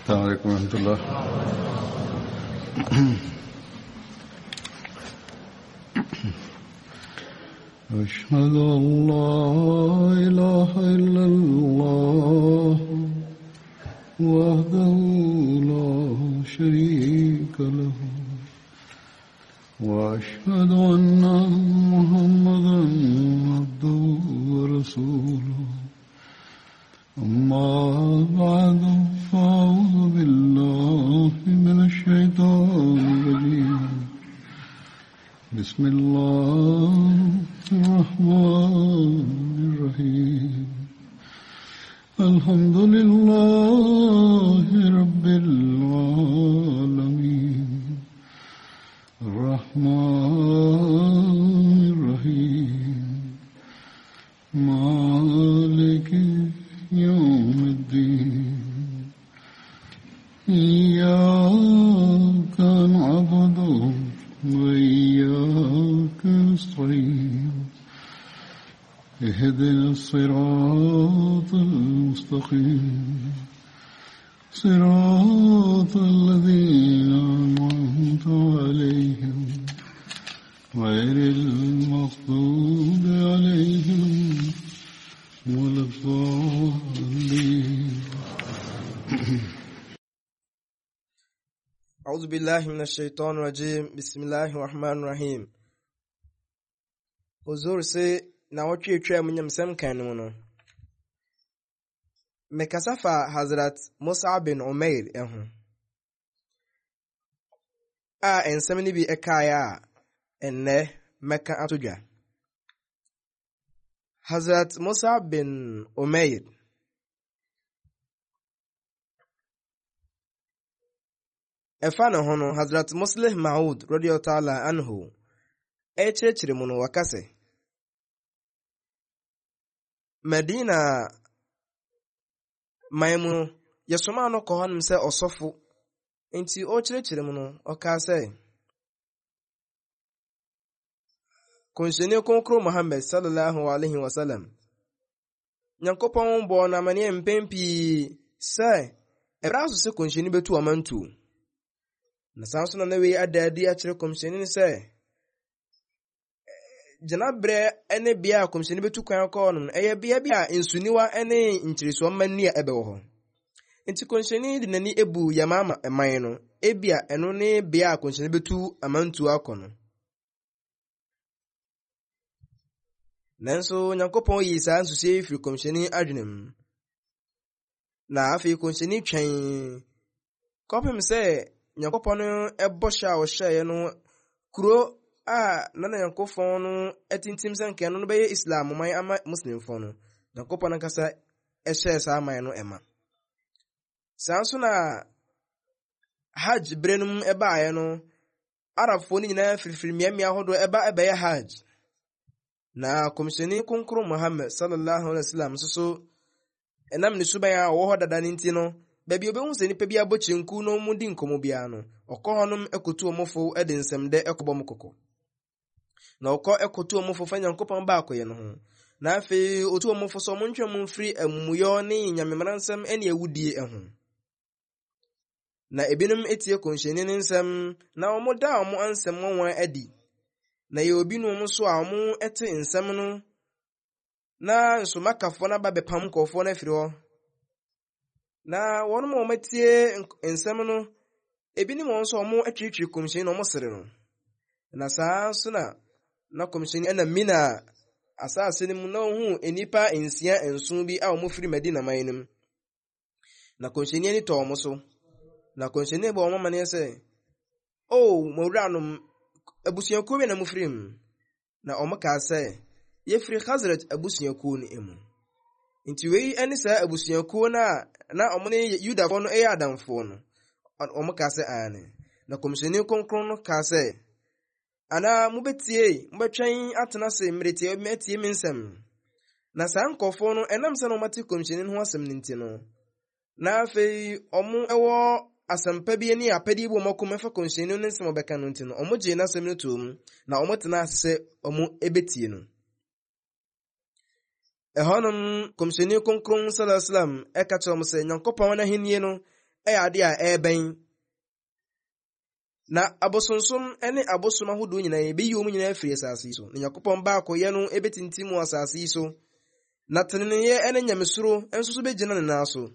السلام عليكم ورحمة الله. أشهد أن لا إله إلا الله وحده لا شريك له وأشهد أن محمدا عبده ورسوله. أما بعد فأعوذ بالله من الشيطان الرجيم. بسم الله الرحمن الرحيم. الحمد لله رب العالمين الرحمن الرحيم مالك يوم الدين. إياك نعبد وإياك نستعين. اهدنا الصراط المستقيم صراط الذين أنعمت عليهم غير المغضوب عليهم ولا الضالين. أعوذ بالله من الشيطان الرجيم. بسم الله الرحمن الرحيم. Ozor se na wotwe twa munyam sam kan no no. Mekasafa Hazrat Mus'ab bin Umair eho. Ensam ni bi ekaya enne Mecca atodwa. Hazrat Mus'ab bin Umair efana hono Hazrat Muslih Maud radiyallahu ta'ala anhu echechire mu no wakase Medina maimu yesoma no ko hanum se osofo enti o chirechire mu no okase konshene konkro Muhammad sallallahu alaihi wasallam nyankopon bo na mane mpempi se ebraso se konshene betu amantu na sanso na we adadi a kire komshene ni se janabre ene bia komshene betu kwan ko no eye bia insuniwa ene nkiriso mani a ebe wo ho enti komshene di nani ebu yamama eman no ebia eno ne bia komshene betu amantu akono nanso nyankopon yi sa nsusie firi komshene adwenem na afi komshene twen kopem se nyankopon ebo sha wo hye no kuro nana yankopon no etintim sanke no be Islam man ama Muslim fon no nyankopon kasa ehye sa man no ema sanso na hajj brenum eba ye no arafo ni nyina firifiri miamia hodo eba ye hajj na komisheni konkro Muhammad sallallahu alaihi wasallam so enam ni subaya wo hodada ninti no baby obehu se nipa bia bochenku no mudi nkomo bia no okohonum ekotu omofo edinsemde ekobom kokko na okọ ekotu omofo fanya nkopon ba akoye no ho na afi otu omofo so montwe mfiri amuyo ne nyamemransam ene ewudie eho na ebinum etie konhyeni ne nsam na omoda omo ansam wonwan adi na ye obi no mo so a omo ete nsam no na nso makafo na ba bepam kofo na firi ho na wonu mo metie ensem no ebini mo nso mo atwitwi komhyeni no mo sere no na saa so na komhyeni na mina asase ni mu na hu enipa ensia enso bi a mo firi Medina mayinim na komhyeni ni to mo so na komhyeni bo mo mane se mawura no abusuakuo na mo firim na omo ka se ye firi Khazraj abusuakuo ni emu nti wei ene sa abusuakuo na omone Yuda fo no Adam fo no omo ka se ane na komisheni konkron no ka se ana mubetie mbetwen atena se mretie metie minsem na sa nkofo no enam se no mate komisheni ho asem ninti no na afei omo ewo asampa bi ani apedi bo makom fa komisheni no nsem obeka no ntino omo je na asem no tum na omo tena ase omo ebetie no ehonum komisheni konkron sallallahu alaihi wasallam eka chom se nyankopon na henie no ade a ɛbɛn na abosonsom ene abosom ahodo nyina ebeyi omu nyina afiri asase so na Yakobon ba akoye no ebetintim asase so na teneneye ene nyamesuro enso so begina ne na so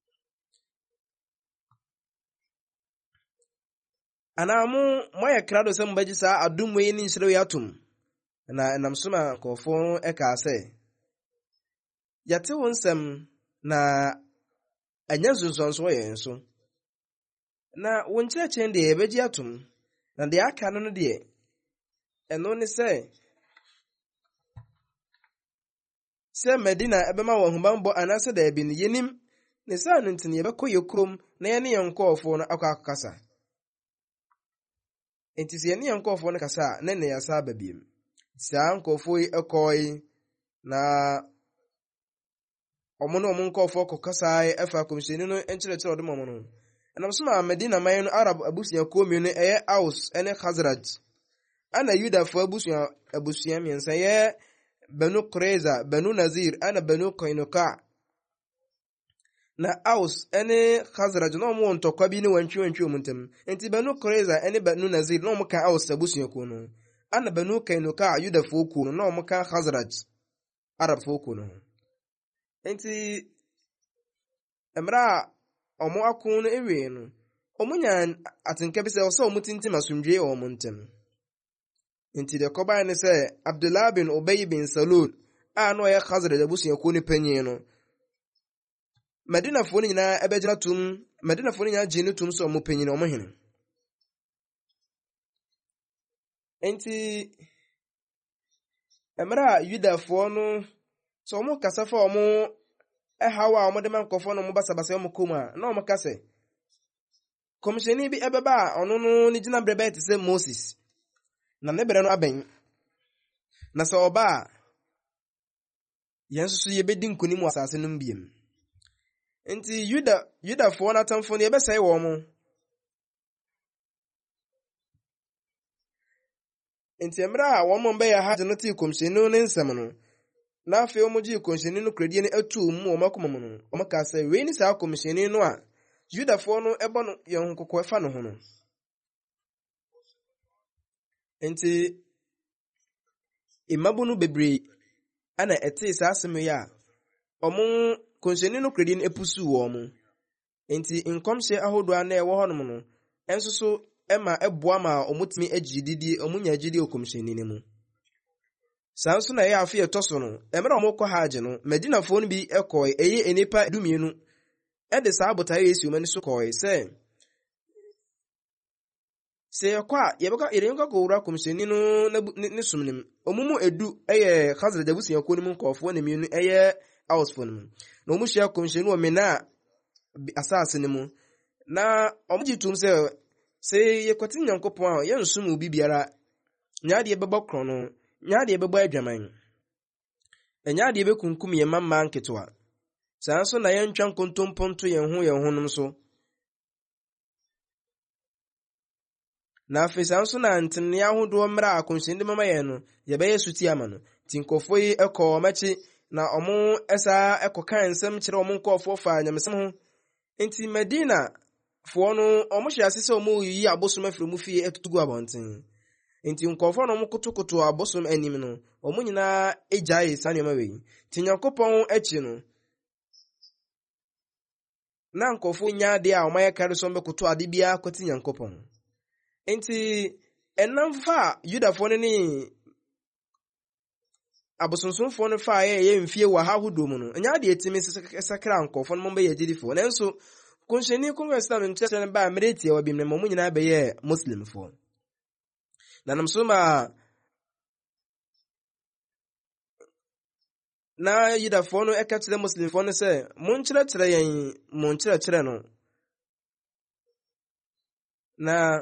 anamu moye krado se mbaji sa adum we ni nsire yatum na namsoma kofo eka ase yate wonsem na anya zunzonso ye nso na wonkyerɛkyerɛ de ebegye atom na de aka no de eno ne sɛ Medina ebema wɔ hubanbɔ anase da bi ne yenim ne sa no ntine yɛbɛkɔ yekrom na yɛne yɛnkɔɔfo no akasa enti sɛ yɛne yɛnkɔɔfo no kasa na ne yɛsa babiem saa nkɔɔfo yi ekɔi na ɔmo no ɔmo nkɔɔfo kɔkasa efa komhyɛni no enkyerɛkyerɛ ɔde mɔmo no na msoma Medina man no Arab abusuya komi no eye Aus ene Khazraj ana Yuda fo abusuya miensa ye Banu Qurayza Banu Nazir ana Banu Qainuqa na Aus ene Khazraj no mo ntokwa bi ne wantwi omuntem enti Banu Qurayza ene Banu Nazir no mo ka Aus abusuya ko no ana Banu Qainuqa Yuda fo ko no mo ka Khazraj Arab fo ko no enti emra omo akun no ewe no omo nya atenka bi se o so omo tintim asomdwe o omo ntem enti de koba ne se Abdullah bin Ubay bin Salul no ya Khazraj abusuya ko ne panyin no Medina fo ni nyina ebegyina tum Medina fo ni nyina gye ne tum so omo panyin omo hene enti emra Yuda fo no so omo kasafa omo hawa omo de mankofo no mo basabasa omo koma na omo kase komisheni bi ebeba ono no ni gina brebe te se Moses na ne bere no aben na se oba yenso so yebedi nkonim asase no mbiem enti Yuda fo na tamfo ne ebesai wo mo enti emra wo mo mbe ya ha no ti komisheni no nsem no na afi omoji komisheni no kredie ne atu mu o makomo no o maka se we ni sa komisheni no a Yuda fo no ebo no ye honkokọ efa no ho no enti imabunu bebre ana ete sa asem ya omo komisheni no kredie ne epusu wo mo enti nkomhye ahodo ana ewo honom no enso so ema eboa ma omutimi agididi omunya agidi okomisheni ne mu sanso na ya afi etoso no emere omukọ haje no Medina fo no bi ekoi eye enipa dumienu ede sa abota Yesu mani so koi se yakwa yebeka irenka ko wura komisheni no ne sumnim omumu edu eye Khazraj abusuya ko nim nkofo ne mienu eye Aus fo nim na omuhia komisheni o mena asase ne mu na omujitum se yekwati Nyankopon a yensum obi biara nyaade ebebokro no nyaade ebebo adwaman nyaade ebekunkum ye mamma nketwa sanso na yentwa nkontomponto ye ho nom so na afesanso na ntene ahodo mmra akonhyende mama ye no ye beye suti ama no tinkofo yi ekọ machi na omo esa ekoka nsem kire omo nkofo fa nyamesem ho enti Medina fo no omo hye asese omo yi abosom afiri mu fie etutugu abonten enti nkofo no mo kotokoto abosom anim no omo nyina ejae sanema we tinyakopon echi no na nkofo nya de a omaye kare so mbekoto ade bia kwati Nyankopon enti enamfa Yudafo ne abosonsonfo no fa ye mfie wa ha hodo mu no nya de etimi sakra nkofo no mbe ye gidifo nanso konhyeni kongressam nkyerɛ ne ba mereti wa bim ne mo nyina be ye muslimfo na namsoma na Yudafo no ekatire muslimfo no se monkyerɛkyerɛ yɛn monkyerɛkyerɛ no na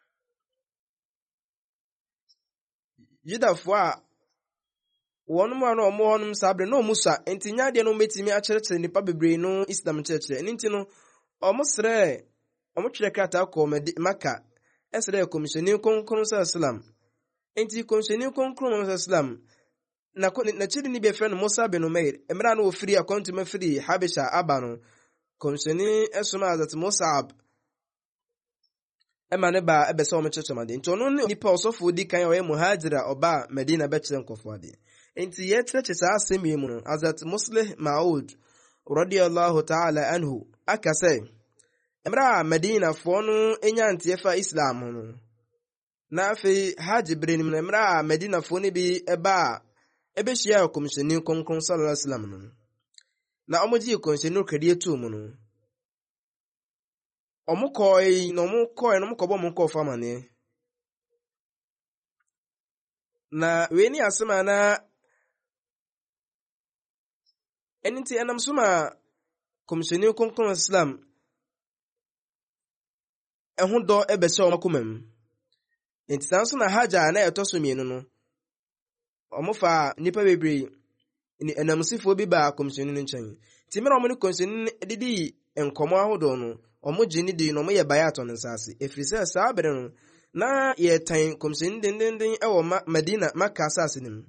Yudafo a wonum ano omo honum sabre no musa enti nyaade no metimi akyerɛkyerɛ nipa bebre no Islam kyerɛkyerɛ enti no omo srɛ omo twere krata ko Maka esrɛ komisheni konkron sa Islam enti komisheni konkron sa Islam na chidi ni be friend Musa bin Umair emra no ofiri akontu mafiri Habesha aba no komsheni esoma Hazrat Musab ema ne ba ebese o mechechemade nti ono ne nipa osofo di kan o muhajira oba Medina bechere nkofo ade nti yetreche sa asemi mu no Hazrat Muslih Maud radiyallahu ta'ala anhu akase emra Medina fo no enya ntefa Islam no na afi haji brenim na emra Medina fo ne bi eba ebehia komsheni konkron sallallahu alaihi wasallam no na omoji komsheni kredie tu mu no omukoi no mukobo munkofa mane na weni asema na eniti enamsuma komsheni konkron Islam ehudo ebese omakumem enti sanso na haja na etoso mienu no omufa nipa bebre ni enamsifo bi ba komsheni no nchen ti mera omuni komsheni didi enkomo ahodo no omugini di no moye bayato nsase efrise saabere no na ye tan komsheni dendenden ewo Medina Makka asase nim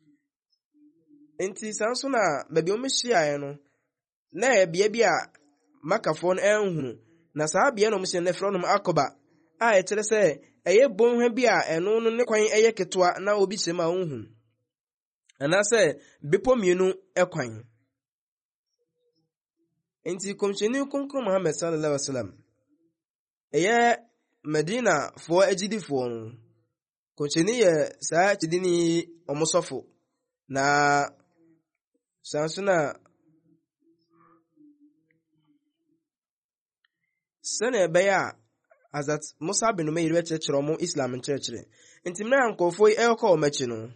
enti sanso na babi omhia no na ebia bia makafo no enhunu na saabia no mhia na fronom akoba a ekere se eye bonhwa bia eno no ne kwan eye ketwa na obi chema onhu ana se bepo mienu ekwan enti komsheni konkron Muhammad sallallahu alaihi wasallam eye Medina fo ejidi fo no komsheni ye sa chidini omosofo na sansuna sene ebeya Hazrat Musa bin Umair wechechero mo Islam nchechire enti mra nkofo eyoko omechi no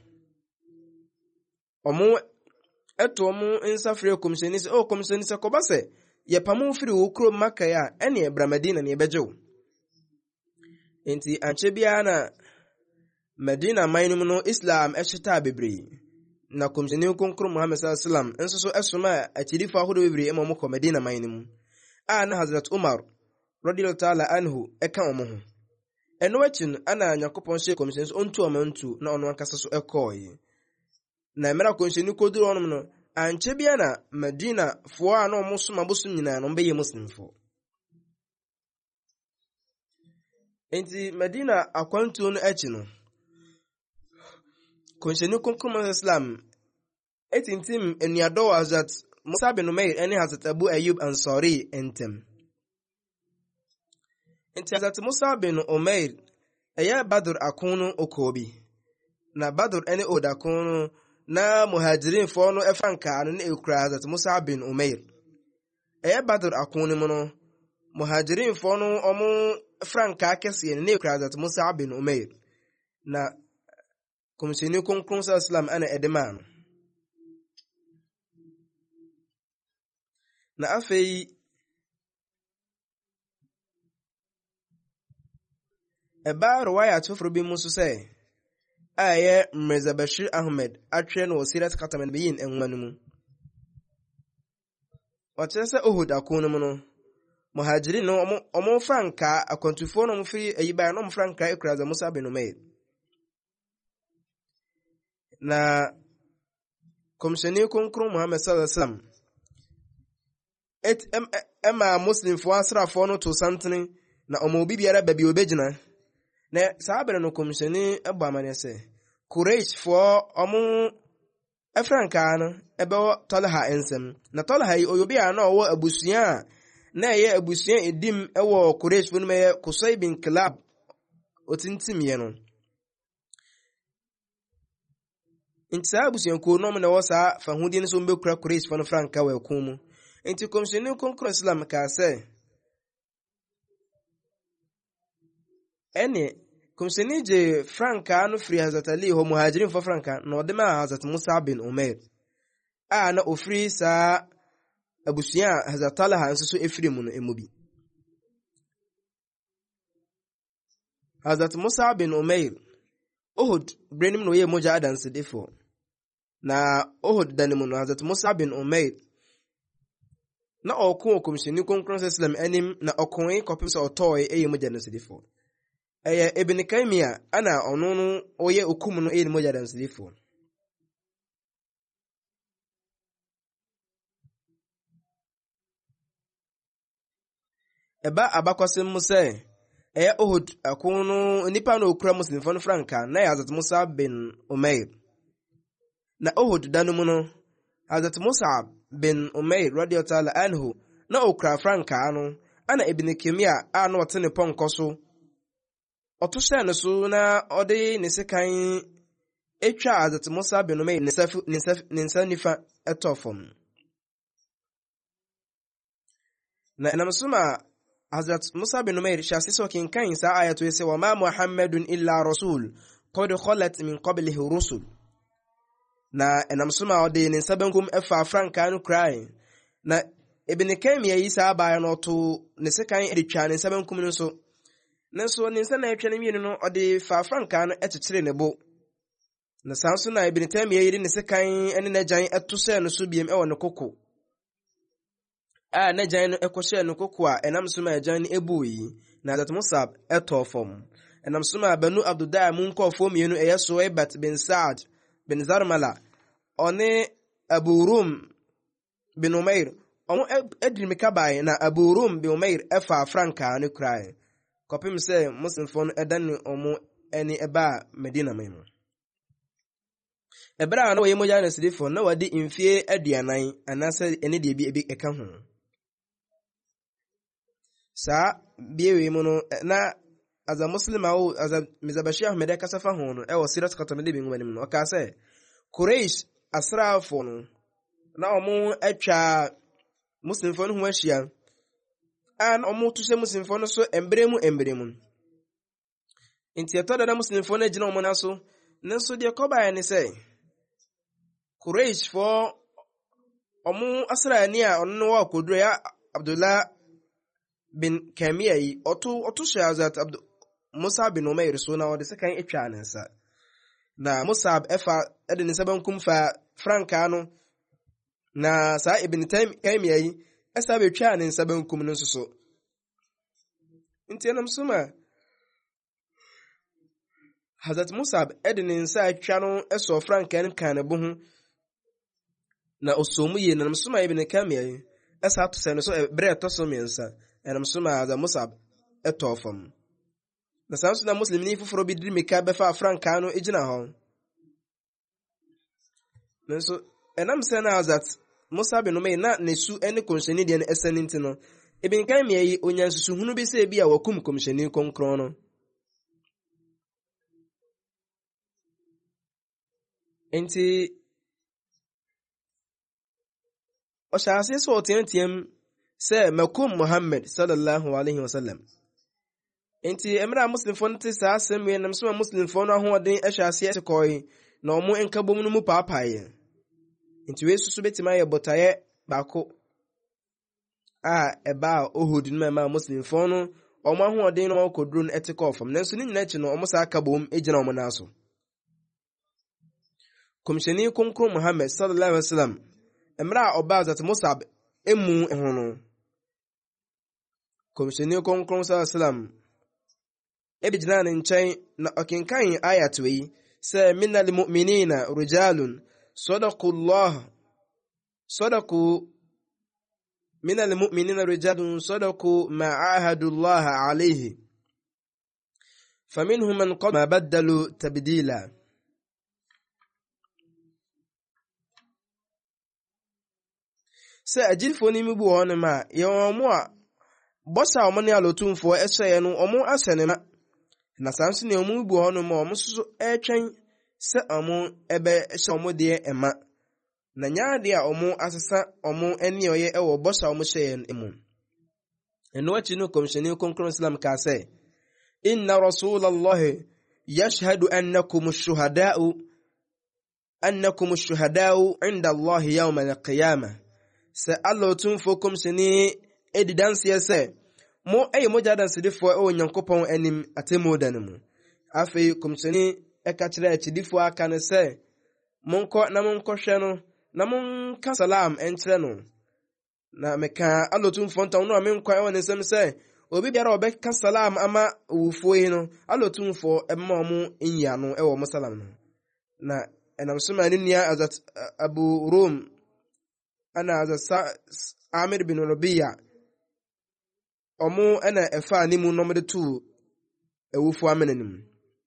omo eto omo insafre komsheni se o komsheni se kobase ye pamu firi ukro Makka ya ene ebra Medina ne ebejew enti anche bia na Medina mainum no Islam eshita bebre na komsheni konkron Muhammad sallallahu alaihi wasallam enso so esoma atirifa hodo bebre emo ko Medina mainum na Hazrat Umar radiyallahu ta'ala anhu eka omo eno wachin ana Yakobon she komsheni so ontu omantu na ono ankasa so ekoyi na emera komsheni koduru onum no anche bia na Medina fo a na omosoma bosum nyina no mbeye muslimfo enti Medina akwantu no echi no komsheni konkron Islam etintim enuado Hazrat Musa bin Umair ene Hazrat Abu Ayyub Ansari entem enti Hazrat Musa bin Umair aya Badr akunu okobi na Badr ene odakunu na muhajirin fo no efanka no na ekura Hazrat Musa bin Umair aya Badr akunu mu no muhajirin fo no omo franka kese na ekura Hazrat Musa bin Umair na komsheni konkron Islam ana edeman na afei eba riwaya tufru bi musu se aye Mirza Bashir Ahmed atwe no Sirat Khataman biyin enwanumu watese Uhud akunum no muhajirin no omo franka akontufo no mfiri ayiba no franka ekuraza Musa bin Umair na komsheni konkron Muhammad sallallahu alaihi wasallam ema muslim fo asrafo no to santene na omo bibiara babi obegina na saabere no komsheni ebo amanese Quraysh fo omo efranka no ebe Talha ensem na Talha yi oyobi ana owo abusuan na ye abusuan edim ewo Quraysh fo no me Qusay bin Kilab otintim ye no intsa abusuan ko no me na wo sa fa hudin so mbe kura Quraysh fo no franka wa kumu enti komsheni konkron Islam ka se ene komsheni je franka no free Hazrat Ali ho muhajirin fo franka no de ma Hazrat Musa bin Umair na ofri sa abusuan Hazrat Talha nso so efri mu no emubi Hazrat Musa bin Umair Uhud brenim no ye moja adanse defo na Uhud danimu no Hazrat Musa bin Umair na okun komsheni konkron Islam enim na okun kopisa otoy eye moja no sedifo Ibn Kaymiyah ana onunu oye okumu no eye moja no sedifo eba abakwasem mu sɛ ɛyɛ Uhud ako no nipa no okura muslimfo no franka na Hazrat Mus'ab bin Umair. Na Uhud da no mu no Hazrat Mus'ab bin Umair radiyallahu anhu na okura franka no ana Ibn Kimia a no ɔte ne pɔnkɔ so ɔto hyɛ no so na ɔde ne sekan etwa Hazrat Mus'ab bin Umair ne nsa nifa ɛtɔ fam. Na ɛnam so ma Hazrat Mus'ab bin Umair hyɛase sɛ ɔkenkan saa ayato yi sɛ wa ma Muhammadun illa rasul qad khalat min qablihi rusul. Na ɛnam so ma ɔde ne nsa benkum ɛfa frankaa no kurae. Na Ibn Kamia yi saa abaa no ɔto ne sekan de twa ne nsa benkum no so. Nanso ne nsa na ɛtwa ne mmienu no ɔde fa frankaa no ɛkyekyere ne bo. Na saa nso na Ibn Kamia yi de ne sekan ne n'agyan ɛto sɛ no so biem ɛwɔ ne koko. N'agyan no ɛkɔhyɛ no koko a ɛnam so ma agyan no ebu yi na Hazrat Mus'ab ɛtɔ fam. Ɛnam so ma Banu Abdullah mu nkɔfo mmienu ɛyɛ Suwaibat bin Sa'd bin Zarmala ɔne Abu Rum bin Umair ɔmo ɛdirimika bae na Abu Rum bin Umair ɛfa frankaa no kurae kɔpem sɛ muslimfo no ɛda ne ɔmo ɛne ɛba Medina man no. Ɛbra na wɔyɛ mogya na sidifo na wɔde mfie aduanan anaasɛ ɛne deɛ bi ebi ɛka ho. Saa biewe mu no na as a Muslim awo as a Mizabashi Ahmed kasafa ho no ɛwɔ Sirat Khatamide bi ngwanim no ɔka sɛ Quraysh asraafo no na ɔmo atwa Muslimfo no ho ahyia an ɔmo to sɛ Muslimfo no so embre mu nti ɛtɔ da Muslimfo no gyina ɔmo na so nanso deɛ kɔbae ne sɛ Quraysh fo ɔmo asraani a ɔno no wɔ koduro ya Abdullah bin Kamia yi ɔto hyɛ Hazrat Mus'ab bin Umair so na ɔde sekan etwa ne nsa. Na Mus'ab ɛfa ɛde ne nsa bankum fa frankaa no na saa Ibn Kamia yi ɛsa betwa ne nsa bankum no nso so. Nti ɛnam so ma Hazrat Mus'ab ɛde ne nsa atwa no ɛsɔ frankaa no kan ne bo ho na osomu yi na so ma Ibn Kamia yi ɛsa to sɛ no so brɛ to so miɛnsa ɛnam so ma Hazrat Mus'ab ɛtɔ fam. Na saa nso na Muslim ni foforo bi diri mika bɛfa frankaa no egyina hɔ. Nanso ɛnam sɛ na Hazrat Mus'ab bin Umair na ne su ɛne komhyɛni deɛ no ɛsɛ ne nti no Ibn Kamia yi onya nsusuhunu bi sɛ bi a wakum komhyɛni konkron no. Enti ɔhyɛase sɛ ɔteɛteɛm sɛ makum Muhammad sallallahu alaihi wasallam. Enti emra Muslimfo no te saa asɛm wei nam so ma Muslimfo no ahoɔden ɛhyɛase ɛkɔe na ɔmo nkabom no mu paapae. Enti wei susu betima yɛ botaeɛ baako a ɛba Uhud no ma Muslimfo no ɔmo ahoɔden no ɔkɔduro no ɛte kɔɔ fam nanso ne nyina akyi no ɔmo saa kabom egyina ɔmo nan so. Komhyɛni konkron Muhammad sallallahu alaihi wasallam emra ɔba Hazrat Mus'ab emu ho no komhyɛni konkron sallallahu alaihi wasallam ebegyina ne nkyɛn na ɔkenkan ayat wei sɛ minal mu'minina rijalun sadaqu minal mu'minina rijalun sadaqu ma ahadu Allah alayhi faminhum man qad ma badalu tabdila. Sɛ agyirifo ni mu bu hɔ no ma yɛwɔ mo a bɔsa ɔmo ne alotumfo ɛhyɛɛ no ɔmo asɛ ne ma na saa nso ne ɔmo bu hɔ no ma ɔmo so ɛtwɛn sɛ ɔmo ɛbɛ hyɛ ɔmo deɛ ɛma na nyaade a ɔmo asesa ɔmo ani ɔyɛ ɛwɔ bɔsa ɔmo hyɛɛ no mu. Ɛno akyi no komhyɛni konkron Islam ka sɛ inna rasulallahi yashhadu annakum shuhada'u inda Allah yawm al-qiyamah. Sɛ Allah tumfo komhyɛni edidanseɛ sɛ mo ɛyɛ mogya dansedifo ɛwɔ Nyankopɔn anim atemu da no mu. Afei komhyɛni ɛka kyerɛ akyidifo aka ne sɛ monkɔ na monkɔhwɛ no na monka salam ɛnkyerɛ no. Na meka Allah tumfo ntaw no a menkɔ ɛwɔ ne nsɛm sɛ obi biara ɔbɛka salam ama owufo yi no Allah tumfo ɛbɛma ɔmo nyia no ɛwɔ mo salam no. Na ɛnam so ma ne nua Hazrat Abu Rum ana Hazrat Amir bin Rabi'a omo ena efa animu no mede tu ewufu amenanim.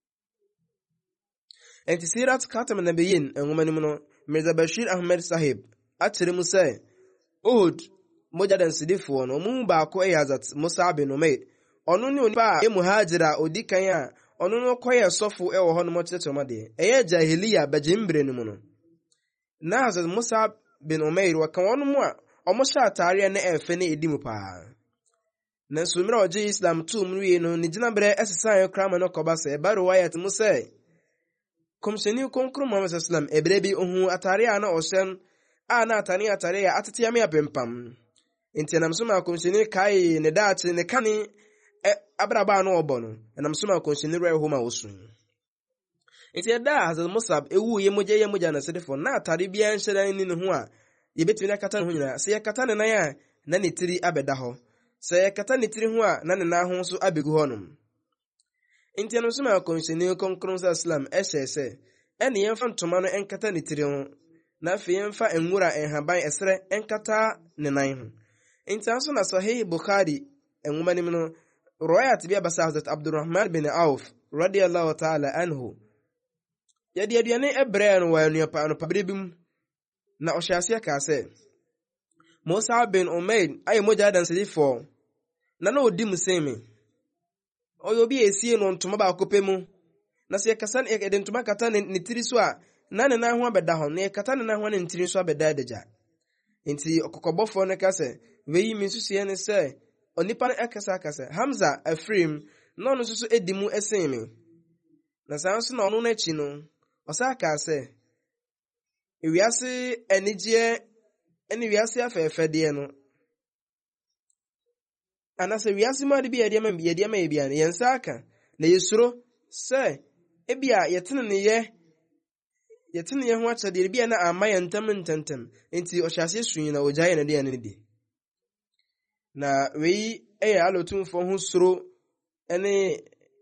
Enti Sirat Khatam Nabiyin enwomanim no Mirza Bashir Ahmed Sahib akyere mu sɛ Uhud mojadan sidifo no mu baako Hazrat Mus'ab bin Umair ɔno ne onipa a muhajira odikan a ɔno no kɔyɛ sɔfo ɛwɔ hɔ no mɔtetema de ɛyɛ jahiliya bajimbre no mu no na Hazrat Mus'ab bin Umair waka wɔn mu a ɔmo hyɛ atare na ɛfɛ ne edi mu paa na sumira ɔgye Islam tu mu wie no ne gyinaberɛ ɛsesan krama no kɔba sɛ ba riwayat mu sɛ komseni konkro Muhammad sallam ebre bi ohu atare a na ɔhyɛ a na atare a atete ame apempam enti nam so ma komseni kai ne daate ne kane abraba no ɔbɔ no nam so ma komseni rɛ ho ma osun enti da Hazrat Mus'ab ewu ye mogya na sedefo na atare bia nhyɛdan ni ne ho a yebetumi na kata ne ho nyina sɛ yakata ne nan a na ne tiri abɛda hɔ sɛ yakata ne tiri ho a na ne nan ho so abegu hɔ nom enti nam so ma komseni konkro sallam ɛhyɛ sɛ ɛne yɛmfa ntoma no ɛnkata ne tiri ho na afei yɛmfa nwura ɛnhaban ɛsrɛ ɛnkata ne nan ho enti anso na Sahih Bukhari enwomanim no riwayat bi abasa Hazrat Abdurrahman bin Auf radiyallahu ta'ala anhu yɛde aduane ɛbrɛ no wɔ anuapa no pabre bi mu na ɔhyɛ ka sɛ Mus'ab bin Umair ayɛ mogya dansedifo na odi mu sɛme ɔyɛ obi esie no ntoma baako pɛ mu na sɛ yɛkasa ɛde ntoma kata ne tiri so a na ne nan ho abɛda hɔ na yɛkata ne nan ho ne tiri so abɛda adagya enti ɔkɔkɔbɔfo no ka sɛ weyi mi nsusuɛ ne sɛ onipa no ɛkasa Hamza Afrim na ɔno nso so edi mu ɛsen me na saa nso na ɔno n'akyi no ɔsa ka sɛ ewiase anigye ɛne wiase afɛɛfɛdeɛ no anasa wiase ma de bi yɛde ama yɛbia no yɛnsa aka na yɛsuro sɛ ebia yɛtene ne ho akyɛdeɛ bia na ama yɛ ntam enti ɔhyɛase sui na ogyae na de ne di na wei ɛyɛ alotumfo ho suro ɛne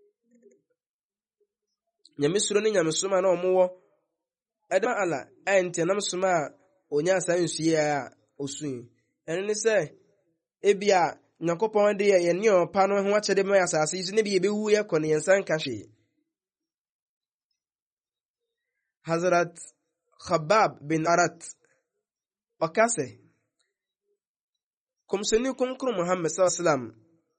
nyamesuro ne nyamesoma na ɔmowɔ ɛdama ala ɛnti nam soma a onya asa nsue a osui ɛno ne sɛ ebia Nyankopɔn de yɛ ne ɔpa no ho akyɛde ma asase yi so ne bi yɛbɛwu yɛkɔ ne yɛnsa nka hwee Hazrat Khabbab bin Arat ɔkase komseni konkro Muhammad sallam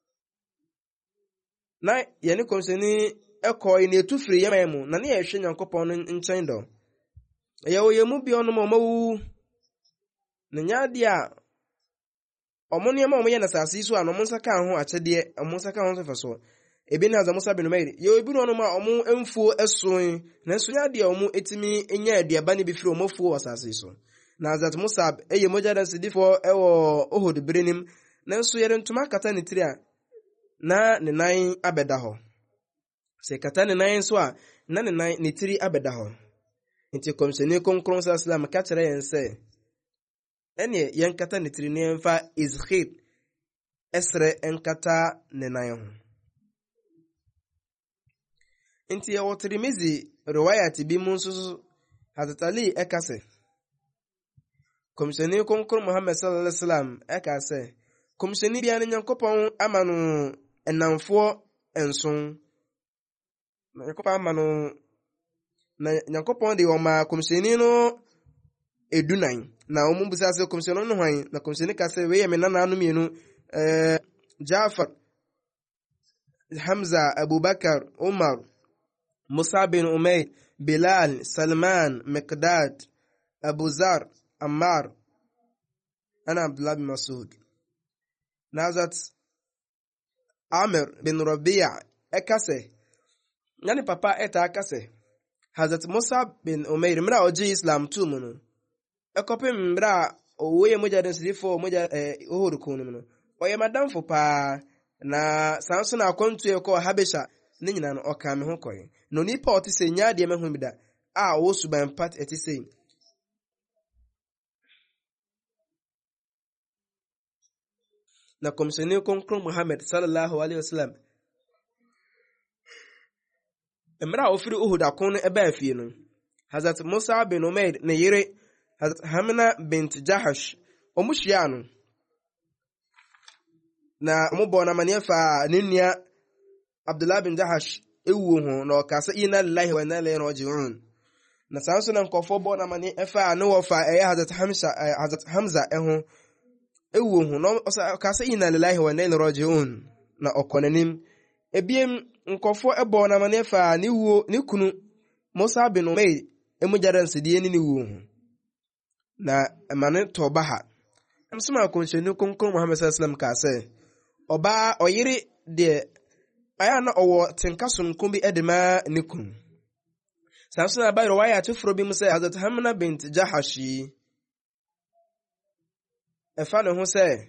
na yɛne komseni ɛkɔ ne etufiri yɛman mu na ne yɛhwɛ Nyankopɔn no nkyɛn dɔ ɛyɛ yɛ mu bi ɔnom ɔmawu ne nyaade a ɔmo nneɛma ɔmo yɛ na asase yi so a no mo nsaka ho akyɛdeɛ ɔmo nsaka ho so fa so ebi na Hazrat Mus'ab bin Umair yɛ obi no ma ɔmo mfuo ɛsoe na nso nyaade a ɔmo etimi enya aduaba ne bi firi ɔmo fuo wɔ asase yi so na Hazrat Mus'ab ɛyɛ mogya dansedifo ɛwɔ Uhud berenim na nso yɛde ntoma kata ne tiri a na ne nan abɛda hɔ sɛ kata ne nan so a na ne tiri abɛda hɔ nti komseni konkron sallam ka kyerɛ yɛn sɛ ɛne yɛnkata ne tiri ne yɛmfa izkhir ɛsrɛ ɛnkata ne nan ho nti yɛwɔ Tirmizi riwayat bi mu nso Hazrat Ali ɛka sɛ komseni konkron Muhammad sallallahu alaihi wasallam ɛka sɛ komseni bia ne Nyankopɔn ama no ɛnamfoɔ ɛnson na Nyankopɔn ama no na Nyankopɔn de ɔma komseni no edunan na ɔmo busa sɛ komseni no hwan na komseni ka sɛ weyɛ me nana no mienu Jafar Hamza Abubakar Umar Mus'ab bin Umair Bilal Salman Miqdad Abu Zar Ammar ana Abdullah bin Mas'ud Nazat Amir bin Rabi'a ekase yani papa eta akase Hazrat Mus'ab bin Umair mra oji Islam tu mu no ekopem mra owoye moja dansidifo moja Uhud kunu no oye madamfo pa na sanso na akontu ekọ Habesha ne nyina no oka me ho koye no nipa otise nya de me ho bida a wo suban pat etise na komseni konkron Muhammad sallallahu alaihi wasallam emra ofiri Uhud akon ebe afie no Hazrat Mus'ab bin Umair ne yire Hazrat Hamna bint Jahash omuhia no na ọmụbọ na mani fa nenia Abdullah bin Jahash ewu ho na ọkasa inna lillahi wa inna ilaihi raji'un na sanso na nkofo bo na mani fa no wo fa Hazrat Hamza eho ewu ho na ọkasa inna lillahi wa inna ilaihi raji'un na ọkonanim ebiem nkofo ebo na mani fa ni wuo ni kunu Musa bin Umayr emujara nsidie ni wuo ho na emane tobaha amsuma konshenu konkon Muhammad sallallahu alaihi wasallam ka se oba oyiri de aya na owo tenkaso nko bi edema nikun samsona ba riwaya tufro bi musa Hazrat Hamna bint Jahashi efa ne ho se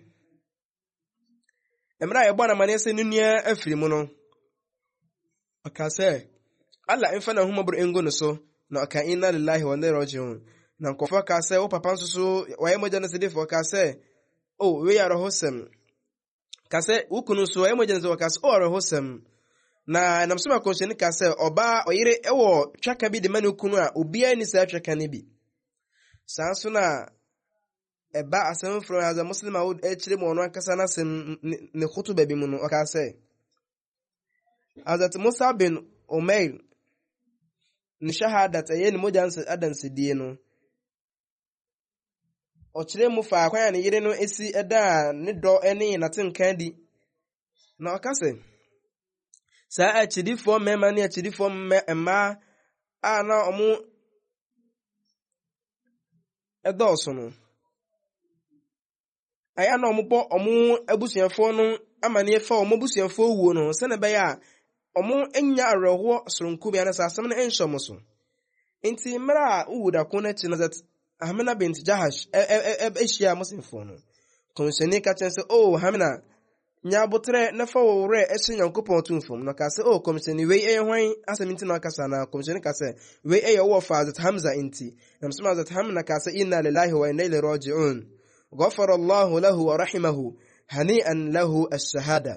emra ebo na mane se nunua afiri mu no aka se Allah enfa na huma bro engo no so na aka inna lillahi wa inna ilaihi raji'un na nkofa ka se o papa nsusu waye moja na sedefo ka se o we ya rohosem kase ukunu so emojenze wakase o rohosem na namsoma konsheni kase oba oyire ewo twaka bi de mane ukunu a obia ni sa twaka ne bi sanso na eba asem from as a muslim would echire mo no akasa na sem ne khutuba bi mu no akase Hazrat Musa bin Umayr ni shahadat ayen mojanse adanse die no ochire mu fa akwan ne yire no esi eda ne do ene na tenkan di na okase sa achidifo mema ne achidifo mema a na omu edoso no aya na omupo omu abusuafo no amane fa omu abusuafo wuo no se ne be ya omu enya areho soronku bia na sa asem ne enshomo so enti mra uwuda ko na ti na that Hamna bint Jahash eshia musinfo no konsheni ka chense o Hamna nya botre na fa wore esi nyankopon tumfom no ka se o konsheni we hwan aseminti na kasa na konsheni ka se we wo fa Hazrat Hamza inti na msema Hazrat Hamna ka se inna lillahi wa inna ilaihi raji'un ghafara Allah lahu wa rahimahu hani'an lahu ash-shahada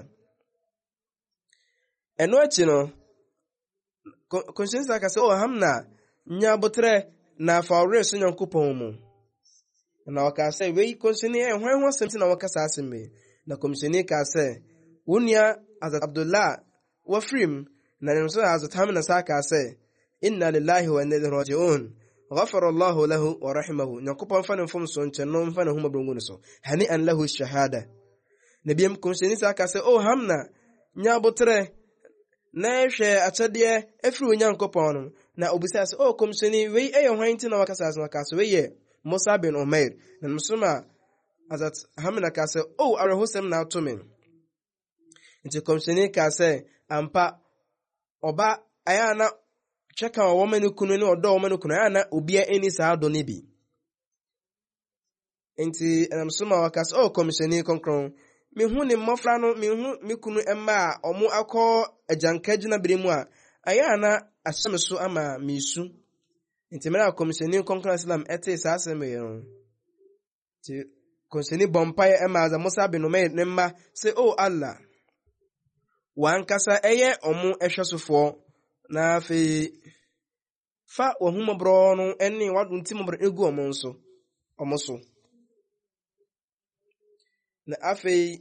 eno achino konsheni ka se o Hamna nya botre na fawre so nyankopon mu na wakase we konseni hwan hwan semti na wakasa asembe na komseni ka se wunia Hazrat Abdullah wa frim na nemso Hazrat Hamna saka se inna lillahi wa inna ilaihi raji'un ghafara Allahu lahu wa rahimahu nyankopon fa nfom so ncheno mfa na huma brongo so hani an lahu shahada nabiyam komseni saka se o Hamna nya botre na hwe achade afiri nyankopon na obisa se o komseni we hwanti na wakasa asma ka se we Musa bin Umayr na musuma Hazrat Hamna ka se o arehosem na atomen nti komseni ka se ampa oba aya na cheka wo manu kunu ni odo wo manu kunu aya na obia eni sa ado ne bi nti musuma wakasa o komseni konkron mi hu ni mofra no mi hu mi kunu emma omu akọ ajankagina biremu a aya na asemso ama misu nti mera komseni konkron Islam ete sa aseme yo ti komseni bompa ema za Musa bin Umayr nemma se o Allah wankasa eye omu ehwesofo na fe fa ohuma bro no eni wadunti mo bro egu omo so na afe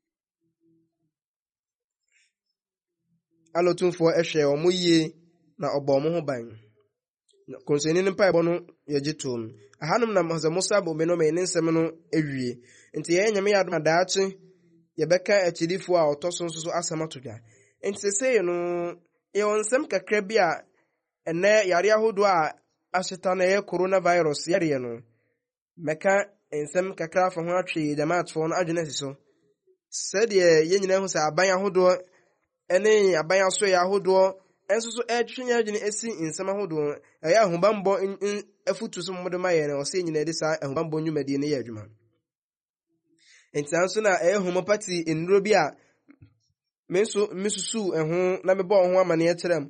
alotunfo ehwe omo yie na obo omo ho ban konseni nimpa ebo no yegitom ahanum na Musa bo beno me nsem no ewie nti ye nyame ya adoma daachi yebeka achidifo a otoso nso asamatodwa nti sey no ye onsem kakra bi a ene yare ahodo a ahyeta na ye coronavirus yare no meka ensem kakra fa ho atwe jamaatfo no adwene so sede ye nyina hu sa aban ahodo ene aban aso ya ahodo enso so etwenya adwene esi nsem ahodo ya ahubambo afutu so modo maye na ose nyina de sa ahubambo nwumade ne ye adwuma entanso na homopati enuro bi a misusu eho na mebo ho amane ekyerem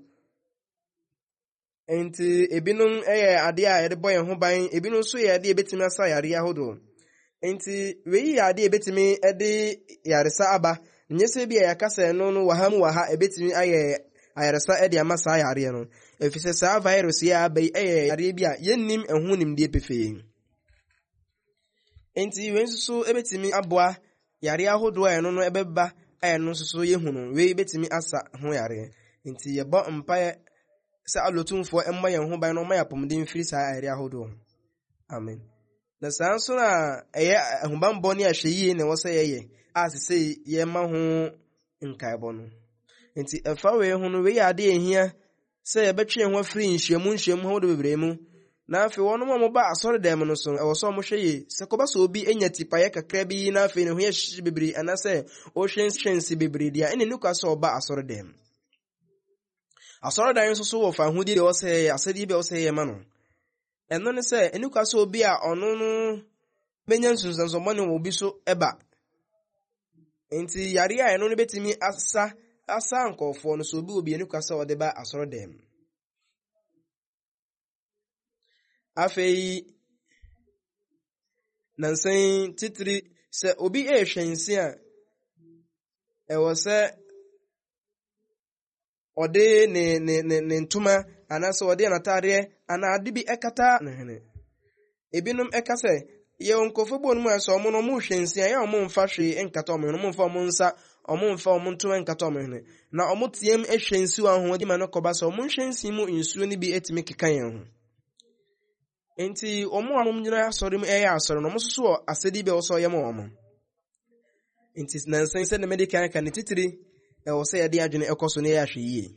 enti ebinum ade a yede boye ho ban ebinum so ye ade ebetimi asa yare ahodo enti weyi ade ebetimi ede yaresa aba nyese bi yakasa no wahamu waha ebetimi ayaresa ede amasa yare no efise sa virus ya abai yare bi a yennim eho nimde pefe enti wensusu ebetimi aboa yare ahodoɔ a ɛno no ɛbɛba a ɛno nso so yɛhu no wei betumi asa ho yare nti yɛbɔ mpaeɛ sɛ alotumfoɔ ɛmmɔ yɛn ho ban no ɔma yɛ apɔmuden firi saa yare ahodoɔ amen na saa nso na ɛyɛ ahobanbɔ ne ahwɛ yie na ɛwɔ sɛ yɛyɛ a sesei yɛma ho nkaebɔ no nti ɛfa wei ho no wei yɛ ade ɛhia sɛ yɛbɛtwe yɛn ho afiri nhyiamu ahodoɔ bebree mu na afei wɔnom a wɔba asɔre dɛm no so ɛwɔ sɛ wɔhwɛ yie sɛ kɔba sɛ obi anya tipayɛ kakra bi na afei ne ho yɛ hyehye bebree anaasɛ ɔhwɛnsi bebree deɛ ɛne ne kwa sɛ ɔba asɔre dɛm asɔre dan nso so wɔ fa ahodie deɛ ɔsɛ yɛ asɛdeɛ bi a ɔsɛ yɛ ma no ɛno ne sɛ ɛne kwa sɛ obi a ɔno no bɛnya nsunsuansɔmmɔ ne wɔ obi so ɛba nti yare a ɛno no bɛtumi asa nkɔɔfoɔ no so obi ɛne kwa sɛ ɔde ba asɔre dɛm afei nansan titiri sɛ obi ɛhwɛ nsi a ɛwɔ sɛ ɔde ne ntoma anaasɛ ɔde n'ataadeɛ anaa ade bi ɛkata ne hwene ebinom ɛka sɛ yɛwɔ nkɔfo bɔ no mu a sɛ ɔmo no ɔmo hwɛ nsi a yɛ ɔmo mfa hwee nkata ɔmo hwene ɔmo mfa ɔmo nsa ɔmo mfa ɔmo ntoma nkata ɔmo hwene na ɔmo tiam ɛhwɛ nsi wɔ ahoɔden ma no kɔba sɛ ɔmo nhwɛ nsi mu nsuo no bi ɛtumi keka yɛn ho enti ɔmo a ɔmo nyina asɔre mu ɛyɛ asɔre no ɔmo soso wɔ asɛdi bi a ɔsɔ yɛ ma ɔmo enti nansan sɛ ne mɛde kan ka ne titiri ɛwɔ sɛ yɛde adwene ɛkɔ so ne yɛ ahwɛ yie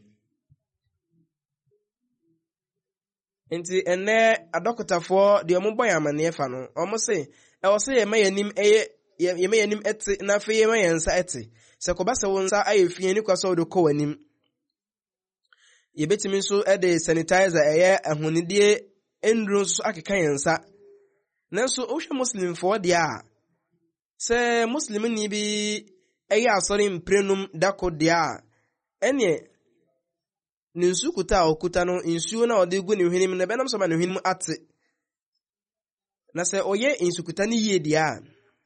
enti ɛnɛ adɔkotafoɔ deɛ ɔmo bɔ yɛ amanneɛ fa no ɔmo se ɛwɔ sɛ yɛma yɛnim ɛte na afei yɛma yɛn nsa ɛte sɛ kɔba sɛ wo nsa ayɛ fie ne kwa sɛ wode kɔ w'anim yɛbɛtumi nso ɛde sanitizer ɛyɛ ahonidie nduro nso akeka yɛn nsa nanso wohwɛ muslimfoɔ deɛ a sɛ muslimni bi ɛyɛ asɔre mprɛnum dako deɛ a ɛneɛ ne nsu kuta a ɔkuta no nsuo na ɔde gu ne hwenem na bɛnam sɛ ma ne hwenem ate na sɛ ɔyɛ nsukuta ne yie deɛ a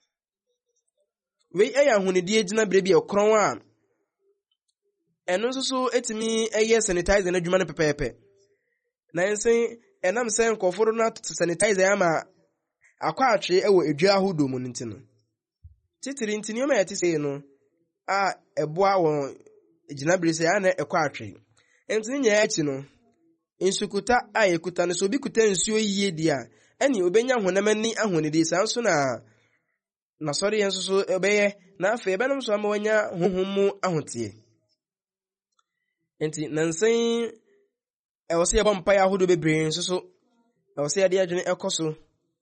wei ɛyɛ ahonidie gyina bere bi ɛkorɔn a ɛno nso so ɛtumi ɛyɛ sanitizer no adwuma no pɛpɛɛpɛ nansen ɛnam sɛ nkɔforo no sanitizer ama akɔ atwe ɛwɔ edwa ahodoɔ mu nti no titiri nti nneɛma yɛte sɛ no a ɛboa wɔ gyinabere sɛ ana ɛkɔ atwe nti ne nyɛ akyi no nsukuta a yɛkuta no so obi kuta nsuo yie di a ɛne obenya honam ani ahonidi saa nso na nasɔre yɛn nso so ɛbɛyɛ na afei ɛbɛnom so ama wanya honhom mu ahoteɛ nti nansan ɛwɔ sɛ yɛbɔ mpaeɛ ahodoɔ bebree nso so ɛwɔ sɛ yɛde adwene ɛkɔ so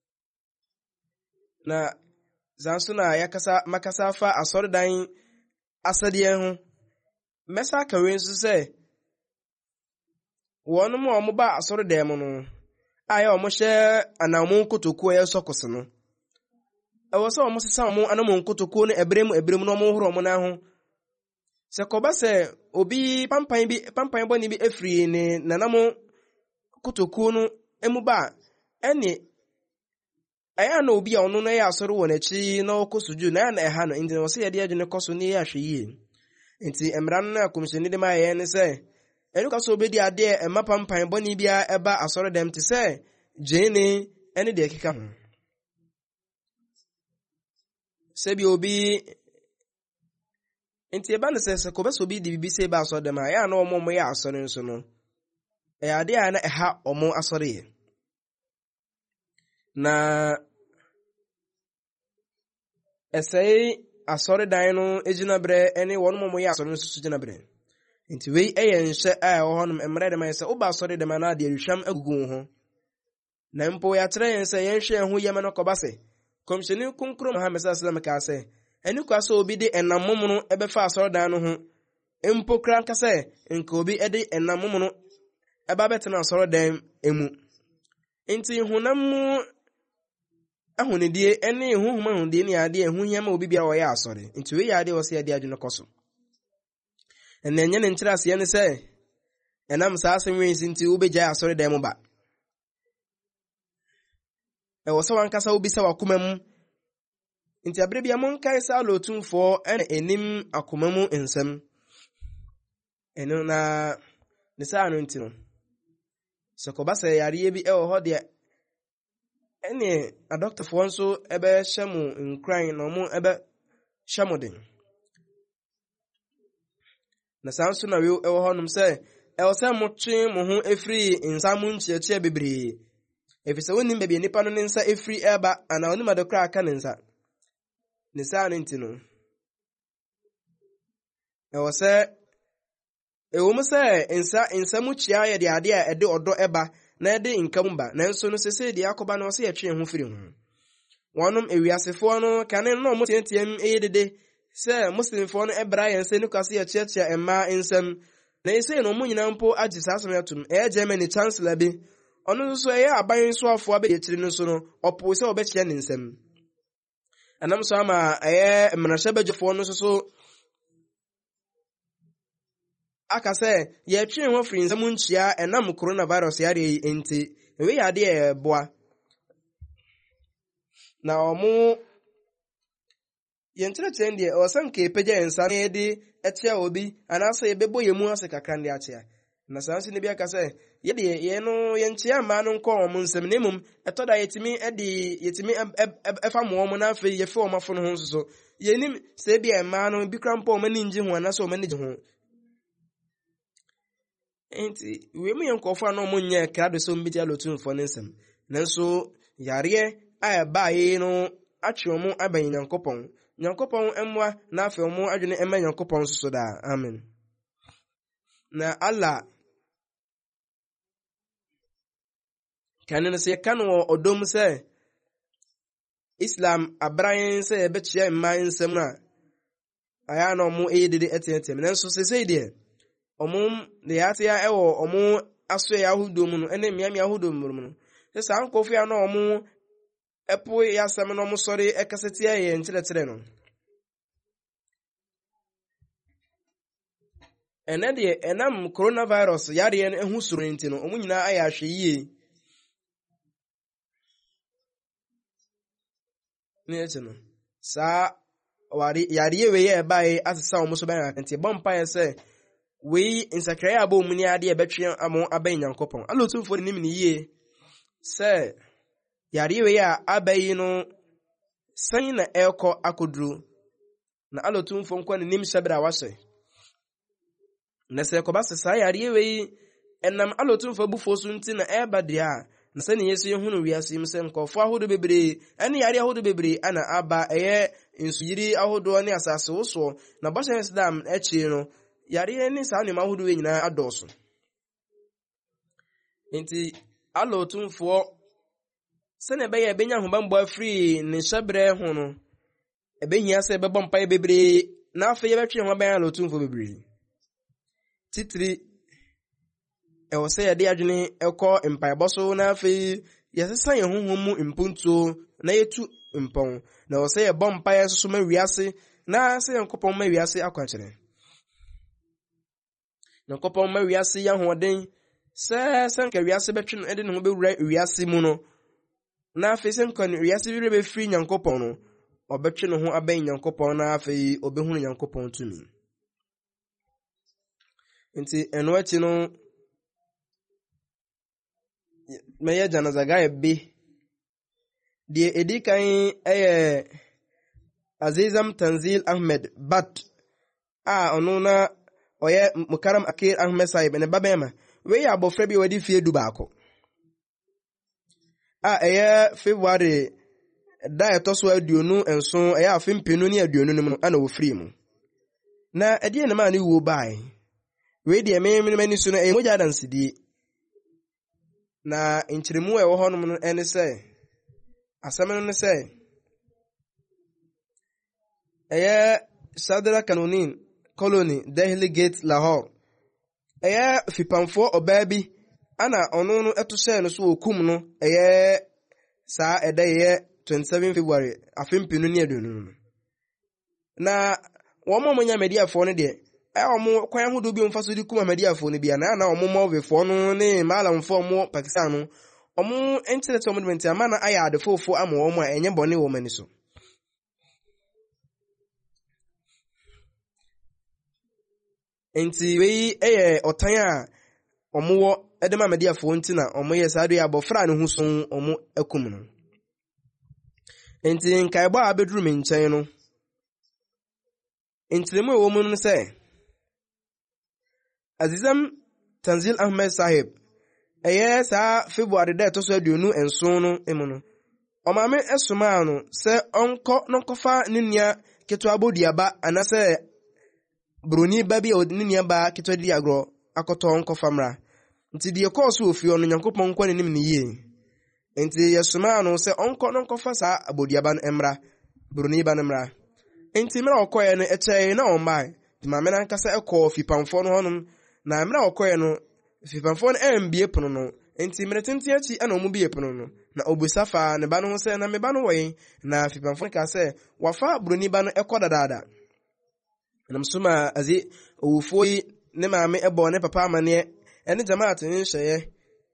na saa nso na makasa afa asɔredan asɛdeɛ ho mɛsa aka wei nso sɛ wɔnom a ɔmo ba asɔredan mu no a yɛ ɔmo hyɛ anammɔn kotokuo ɛyɛ sɔkos no ɛwɔ sɛ ɔmo sesa ɔmo anammɔn kotokuo no ɛberɛ mu na ɔmo horo ɔmo nan ho sɛ kɔba sɛ obi pampan bɔne bi afiri ne nanamo kotokuo no emu ba ɛne ɛyɛ na obi a ɔno no yɛ asɔre wɔ n'akyi na ɔkɔ sujud na ɛha no nti wɔ sɛ yɛde adwene kɔ so ne yɛ ahwɛ yie nti mmara no na kɔmhyɛni de ma yɛn ne sɛ ɛno ka so obedi adeɛ ɛma pampan bɔne bia ɛba asɔre dɛm te sɛ gyeene ɛne deɛ ɛkeka ho sɛbi obi nti ɛba no sɛ kɔbɛ sɛ obi de bibi sɛ ba asɔre dɛm a ɛyɛ na ɔmo yɛ asɔre nso no ɛyɛ adeɛ a na ɛha ɔmo asɔre yɛ na ɛsɛe asɔredan no egyina berɛ ɛne wɔn mo yɛ asɔre nso so gyina berɛ nti wei ɛyɛ nhyɛ a ɛwɔ hɔ nom mmerɛ dɛm ayɛ sɛ woba asɔre dɛm na adeɛ rehwam agugu wo ho na mpo yɛakyerɛ yɛn sɛ yɛnhwɛ yɛn ho yɛma no kɔba sɛ kɔmhyɛni kronkron Muhammad sallallahu alaihi wasallam kaa sɛ ɛne kwa sɛ obi de ɛnam mom no ɛbɛfa asɔredan no ho mpo kra nka sɛ nka obi ɛde ɛnam mom no ɛba bɛtena asɔredan emu nti honam mu ahonidie ɛne honhom ahonidie ne adeɛ ɛho hia ma obi bia wɔyɛ asɔre nti wei yɛ adeɛ wɔ sɛ yɛde adwene kɔ so ɛnna ɛnyɛ ne nkyerɛ aseɛ ne sɛ ɛnam saa asɛm wei nsi nti wobɛgyae asɔredan mu ba ɛwɔ sɛ wankasa wobisa wakoma mu nti abere bia monkae sɛ alotumfoɔ ɛna ɛnim akoma mu nsɛm ɛno na ne saa no nti no sɛ kɔba sɛ yareɛ bi ɛwɔ hɔ deɛ ɛne adɔktafoɔ nso ɛbɛhyɛ mu nkran na ɔmo hyɛmoden na saa nso na we ɛwɔ hɔnom sɛ ɛwɔ sɛ motwe mo ho efiri nsam nkyerɛkyerɛ bebree efisɛ wonim baabi nipa no ne nsa efiri ɛba ana onim adekora aka ne nsa ne saa ne nti no ɛwɔ sɛ ɛwɔ mu sɛ nsam kyia yɛ de ade a ɛde ɔdɔ ɛba na ɛde nkam ba nanso no sese de akɔba no sɛ yɛtwe ho firi ho wɔnom ewiasefoɔ no kane no mo tientiam ɛyɛ dede sɛ muslimfoɔ no ɛbra yɛn sɛ no kwase yɛkyeakyea mmaa nsɛm na ɛsɛ no mo nyina mpo agye saa asɛm atom ɛyɛ Germany chancellor bi ɔno nso ɛyɛ aban so afoɔ abɛdi akyiri no so no ɔpo sɛ ɔbɛkyea ne nsɛm anam so ama ɛyɛ mmarahyɛbadwafoɔ no so aka sɛ yɛtwe ho firi nsɛm nkyia ɛnam coronavirus yare yi enti ɛwɛ yɛ ade ɛboa na ɔmo yɛnkyerɛkyerɛ deɛ ɔsɛn ka epagya nsa na yɛde ɛkyea obi anaasɛ yɛbɛbɔ yɛn mu ase kakra de akyea na saa nso ne bi aka sɛ yɛde yɛn no yɛnkyea mmaa no nkɔ wɔn nsɛm na mmom ɛtɔ da yɛtumi ɛfa mo wɔn na afei yɛfɛ wɔn afɔ no ho nso so yɛnim sɛ ebi mmaa no bi kora mpo wɔn ani ngye ho anaasɛ wɔn ani gye ho enti wei mu yɛn nkɔfo a na wɔn nyɛ krado sɛ wɔn bi gye alotumfoɔ ne nsɛm nanso yareɛ a ɛbaa yi no atwe wɔn abɛn Nyankopɔn Nyankopɔn emwa na afɛ wɔn adwene ɛma Nyankopɔn so da amen na Allah kan ne sɛ kan wɔ ɔdom sɛ Islam abran sɛ yɛbɛkyia mmaa nsɛm na aya na wɔn ɛyɛ dede ɛtɛntɛm nanso sɛ deɛ wɔn de yɛatea ɛwɔ wɔn aso yɛ ahodoɔ mu no ɛne mmeammea ahodoɔ mu no sɛ saa nkɔfo ya na wɔn ɛpo yɛ asɛm na wɔn sɔre ɛkasa tia yɛ nkyerɛkyerɛ no ɛnɛ deɛ ɛnam coronavirus yareɛ no ɛho soro nti no wɔn nyinaa ayɛ ahwɛ yie ne ɛkyɛ no saa yareɛ wei yɛ ɛbaeɛ asesa wɔn so bɛn nti bɔ mpaeɛ sɛ wei nsakraeɛ a abɔ mu ne adeɛ ɛbɛtwe amo abɛn Nyankopɔn alotumfoɔ ne nim ne yie sɛ yareɛ wei a abayi no sɛn na ɛkɔ akoduro na alotumfoɔ nkɔ ne nim hyɛbrɛ a wahyɛ na sɛ ɛkɔba sɛ saa yareɛ wei ɛnam alotumfoɔ bufuo so nti na ɛba deɛ a na sɛ ne Yesu yɛhunu wiase mu sɛ nkɔfoɔ ahodoɔ bebree ɛne yareɛ ahodoɔ bebree ana aba ɛyɛ nsuyiri ahodoɔ ne asase wosoɔ na bɔhyɛ Islam akyi no yareɛ ne saa nneɛma ahodoɔ nyinaa adɔɔso nti alotumfoɔ sɛnɛ ɛbɛyɛ ɛbɛnya ahobanbɔ afiri ne hyɛbrɛ ho no ɛbɛhia sɛ ɛbɛbɔ mpaeɛ bebree na afei yɛbɛtwe ho abɛn alotumfoɔ bebree titiri ɛwɔ sɛ yɛde adwene ɛkɔ mpaebɔ so na afei yɛsesa yɛn honhom mu mpuntuo na yɛtu mpɔn na ɛwɔ sɛ yɛbɔ mpaeɛ nso so ma wiase na sɛ Nyankopɔn ma wiase akwakyerɛ Nyankopɔn ma wiase yɛ ahoɔden sɛ nka wiase bɛtwe no ɛde ne ho bɛwura wiase mu no na afei sɛ nka wiase bi bɛfiri Nyankopɔn no ɔbɛtwe ne ho abɛn Nyankopɔn na afei ɔbɛhunu Nyankopɔn tumi nti ɛno akyi no mɛyɛ Janazagaya bi deɛ ɛdi kan ɛyɛ Azizam Tanzil Ahmed Bat a ɔno na ɔyɛ Mukaram Akir Ahmed Saib ne babɛma wei yɛ abɔfra bi wɔde fie du baako a ɛyɛ February da ɛtɔ so aduonu nso ɛyɛ afempenu ne aduonu no mu ana wɔfiri mu na ɛdeɛ ne ma ne wuo bae wei deɛ meni so no ɛyɛ mogya dansedie na nkyeremu a ɛwɔ hɔ nom no ɛne sɛ asɛm no ne sɛ ɛyɛ Sadra Kanonin Colony Delhi Gate Lahore ɛyɛ fipamfoɔ ɔbaa bi ana ɔno no ɛto hyɛ no so wɔkum no ɛyɛ saa ɛda yɛ 27 February afempinu ne aduonu no na wɔn a wɔnya mediafoɔ no deɛ wɔn kwan ahodoɔ bi mfa so de kum mediafoɔ no bi ana wɔn mɔvefoɔ no ne maalamfoɔ mo Pakistan no wɔn nkyerɛkyerɛ wɔn de mente ama na ayɛ adefofo ama wɔn a ɛnyɛ bɔne wɔ wɔn ani so enti wei ɛyɛ ɔtan a wɔn wɔ ɛde ma mediafoɔ nti na wɔn yɛ saa de abɔfra ne ho so wɔn akum no enti nkaebɔ a abɛduru me nkyɛn no Ntiremu ewo mu no sɛ Azizam Tanzil Ahmed Sahib ɛyɛ saa February da ɛtɔ so 27 no emu no ɔmaame ɛsoma no sɛ ɔnkɔ n'nkɔfa ne nua ketewa bodiaba anasɛ broni ba bi a ne nua ba ketewa di agorɔ akɔtɔ nkɔfa mmra nti deɛ kɔɔ so ofie ɔno Nyankopɔn nkɔ n'anim ne yie nti yɛsoma no sɛ ɔnkɔ n'nkɔfa saa abodiaba no mmra broni ba no mmra nti mmra ɔkɔɛ no ɛkyɛe na ɔmbae maame no ankasa ɛkɔɔ fipamfoɔ no hɔnom na mmra ɔkɔɛ no fipamfoɔ no ɛmbie pono no nti mmere tenten akyi ɛna ɔmo bie pono no na obusa fa ne ba no ho sɛ na me ba no wɔ na fipamfoɔ no ka sɛ wafa broni ba no ɛkɔ dadaada nam so ma aze owufoɔ yi ne maame ɛbɔ ne papa amaneɛ ɛne jamaat ne nhyɛeɛ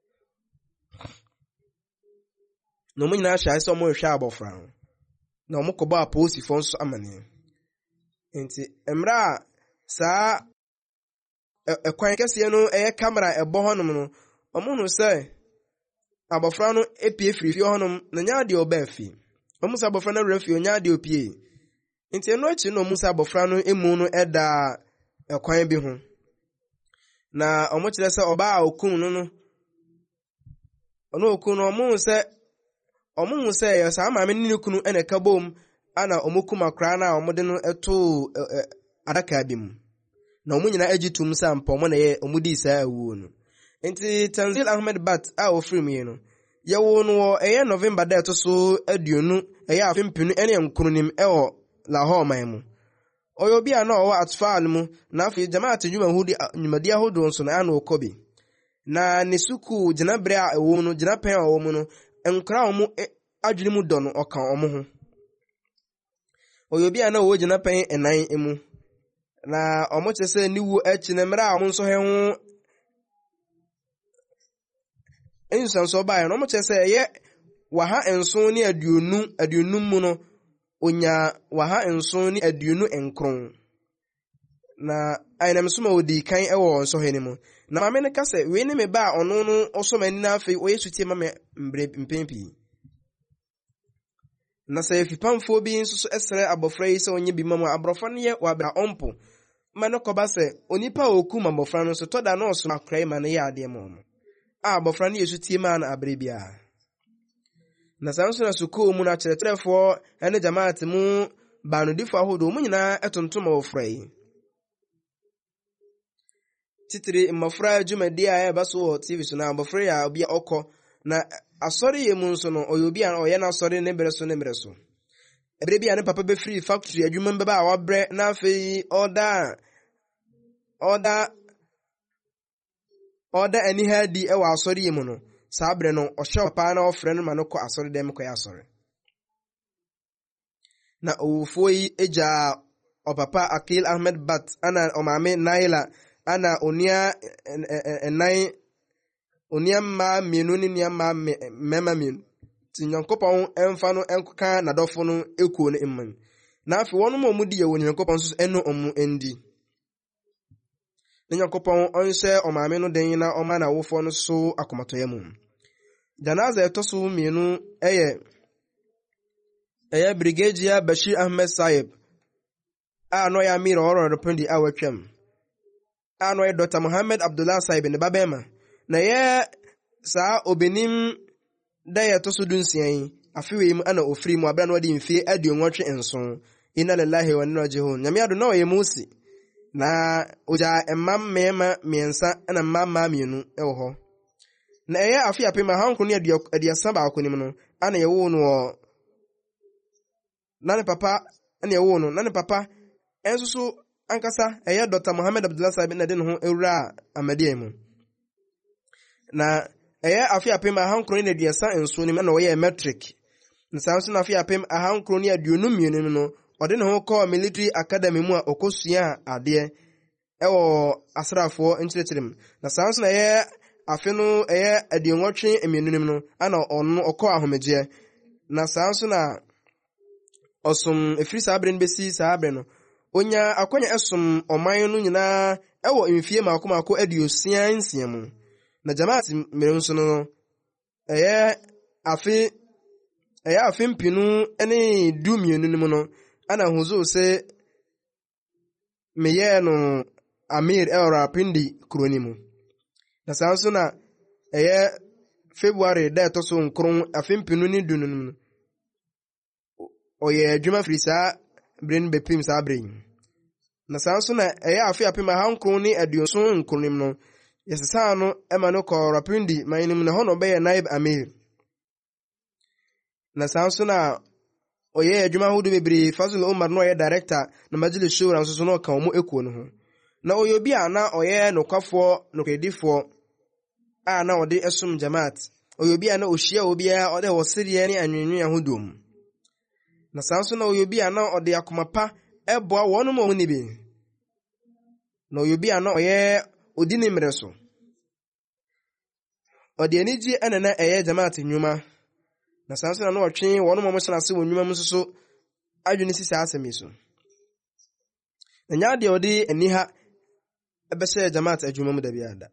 na ɔmo nyinaa hyɛ sɛ ɔmo rehwɛ abɔfra no na ɔmo kɔbɔ apolisifoɔ nso amaneɛ nti mmra a saa ɛkwan kɛseɛ no ɛyɛ kamera ɛbɔ hɔnom no ɔmo hu sɛ abɔfra no epie firi fie hɔnom na nya adeɛ ɔbaa fi ɔmo sɛ abɔfra no wura fie ɔnya adeɛ opie nti ɛno akyi na ɔmo sɛ abɔfra no emu no ɛda ɛkwan bi ho na ɔmo kyerɛ sɛ ɔbaa a okum no no ɔno okum no ɔmo hu sɛ yɛ saa maame ne ne kunu ɛna ɛka bom ana ɔmo kum akora na ɔmo de no ɛto adaka bi mu na ɔmo nyinaa agye tum sɛ ampa ɔmo na yɛ ɔmo di saa awuo no nti Tanzil Ahmed Bat a ofiri mu yi no yɛwo no wɔ ɛyɛ November da ɛto so 20 ɛyɛ afempinu ɛne nkronim ɛwɔ Lahore man mu ɔyɛ obi a na ɔwɔ Atfal mu na afei jamaat nnwumadi ahodoɔ nso na ana ɔkɔ bi na ne suku gyinabere a ɛwɔ no gyinapɛn a ɔwɔ mu no nkora ɔmo adwene mu dɔ no ɔka ɔmo ho ɔyɛ obi a na ɔwɔ gyinapɛn 9 mu na ɔmo kyerɛ sɛ ne wu akyi na mmerɛ a ɔmo nso hɛ ho nsanso baeɛ no ɔmo kyerɛ sɛ ɛyɛ waha nson ne aduonum mu no onya waha nson ne aduonu nkron na ayinam so ma odi kan ɛwɔ nsɔhɛ ne mu na maame no ka sɛ wei ne me ba a ɔno no ɔsɔ m'ani na afei ɔyɛ sutie ma me mpempi na sɛ fipamfoɔ bi nso so ɛsrɛ abɔfra yi sɛ ɔnyɛ bi ma mu aborɔfo no yɛ wabra ɔmpo ma no kɔba sɛ onipa a okum abɔfra no so tɔda na ɔso akora yi ma no yɛ adeɛ ma ɔmo a abɔfra no yɛ sutie ma na abere biara na saa nso na sukuu mu na kyerɛkyerɛfoɔ ɛne jamaat mu baanodifo ahodoɔ mu nyinaa ɛtontom abɔfra yi titiri mmɔfra dwumadi a ɛba so wɔ TV so na abɔfra yi a obi ɔkɔ na asɔre yɛ mu nso no ɔyɛ obi a ɔyɛ n'asɔre ne bere so ebere bi a ne papa bɛfiri factory adwuma mbɛba a wabrɛ na afei ɔda ani ha di ɛwɔ asɔre yi mu no saa bere no ɔhyɛ papa na ɔfrɛ no ma no kɔ asɔre dɛm kɔ yɛ asɔre na owufoɔ yi agya ɔpapa Akil Ahmed Bat ana ɔmaame Naila ana onua mmaa mmienu ne nua mmarima mmienu ti Nyankopɔn ɛmfa no ɛnkoka n'adɔfo no ekuo no mman na afei wɔn mu a wɔdi yɛ wɔ Nyankopɔn nso ɛno ɔmo ndi ne Nyankopɔn ɔnhyɛ ɔmaame no den na ɔma na awofoɔ no so akomatɔyɛ mu janaza ɛtɔ so mmienu ɛyɛ Brigadier Bashir Ahmed Sahib a no yɛ Amir ɔrɔ rependi a watwam a no yɛ Dr. Muhammad Abdullah Sahib ne babɛma na yɛ saa obenim da yɛ to so dunsian afewe mu ana ofiri mu abra na ɔde mfie aduonwɔtwe nson inna lillahi wa inna ilaihi raji'un nyame ado na ɔyɛ musi na oja mmam mema miensa ana mmamma mienu ɛwɔ hɔ na ɛyɛ afi apem ahanko ne aduasa baako nim no ana yɛwo no na ne papa ana yɛwo no na ne papa ɛnso so ankasa ɛyɛ Dr. Muhammad Abdullah Sahib na de ne ho ewura amadiɛ mu na ɛyɛ afi apem ahanko ne aduasa nso nim na ɔyɛ metric nsa nso na afi apem ahanko ne aduonu mienu no ɔde ne ho kɔ military academy mu a ɔkɔsua adeɛ ɛwɔ asrafoɔ nkyerɛkyerɛ mu na saa nso na ɛyɛ afe no ɛyɛ aduonwɔtwe mmienu no ana ɔno ɔkɔ ahomegyeɛ na saa nso na ɔsom efiri saa abere no besi saa abere no onya akonya ɛsom ɔman no nyinaa ɛwɔ mfie maako aduosia nsia mu na jamaat mmere nso no ɛyɛ afe mpinu ne du mmienu no mu no ana huzo sɛ meyɛ no Amir Rawalpindi kuro ni mu. Na saa nso na ɛyɛ February da ɛtɔ so nkron afempinu ne dunum no ɔyɛ adwuma firi saa bere no bepim saa bere yi. Na saa nso na ɛyɛ afe apem ahankron ne aduoson nkronim no yɛsesa no ɛma no kɔ Rawalpindi man no mu na hɔ na ɔbɛyɛ Naib Amir. Na saa nso na ɔyɛ adwuma ahodoɔ bebree. Fazil Umar no ɔyɛ director na Majlis Shura nso no ɔka wɔn ekuo no ho. Na ɔyɛ obi a na ɔyɛ nokwafoɔ nokwadifoɔ a na ɔde ɛsom jamaat. Ɔyɛ obi a na ɔhyia obi a ɔde wɔ sereɛ ne anwenwe ahodoɔ mu. Na saa nso na ɔyɛ obi a na ɔde akoma pa ɛboa wɔn mu ni bi. Na ɔyɛ obi a na ɔyɛ odi ne mmerɛ so. Ɔde anigye ɛna na ɛyɛ jamaat nnwuma. Na saa nso na no ɔtwe wɔn mu hyɛ ase wɔ nnwuma mu nso adwene si saa asɛm yi so. Na nya deɛ ɔde aniha ɛbɛhyɛ jamaat adwuma mu da bi ada.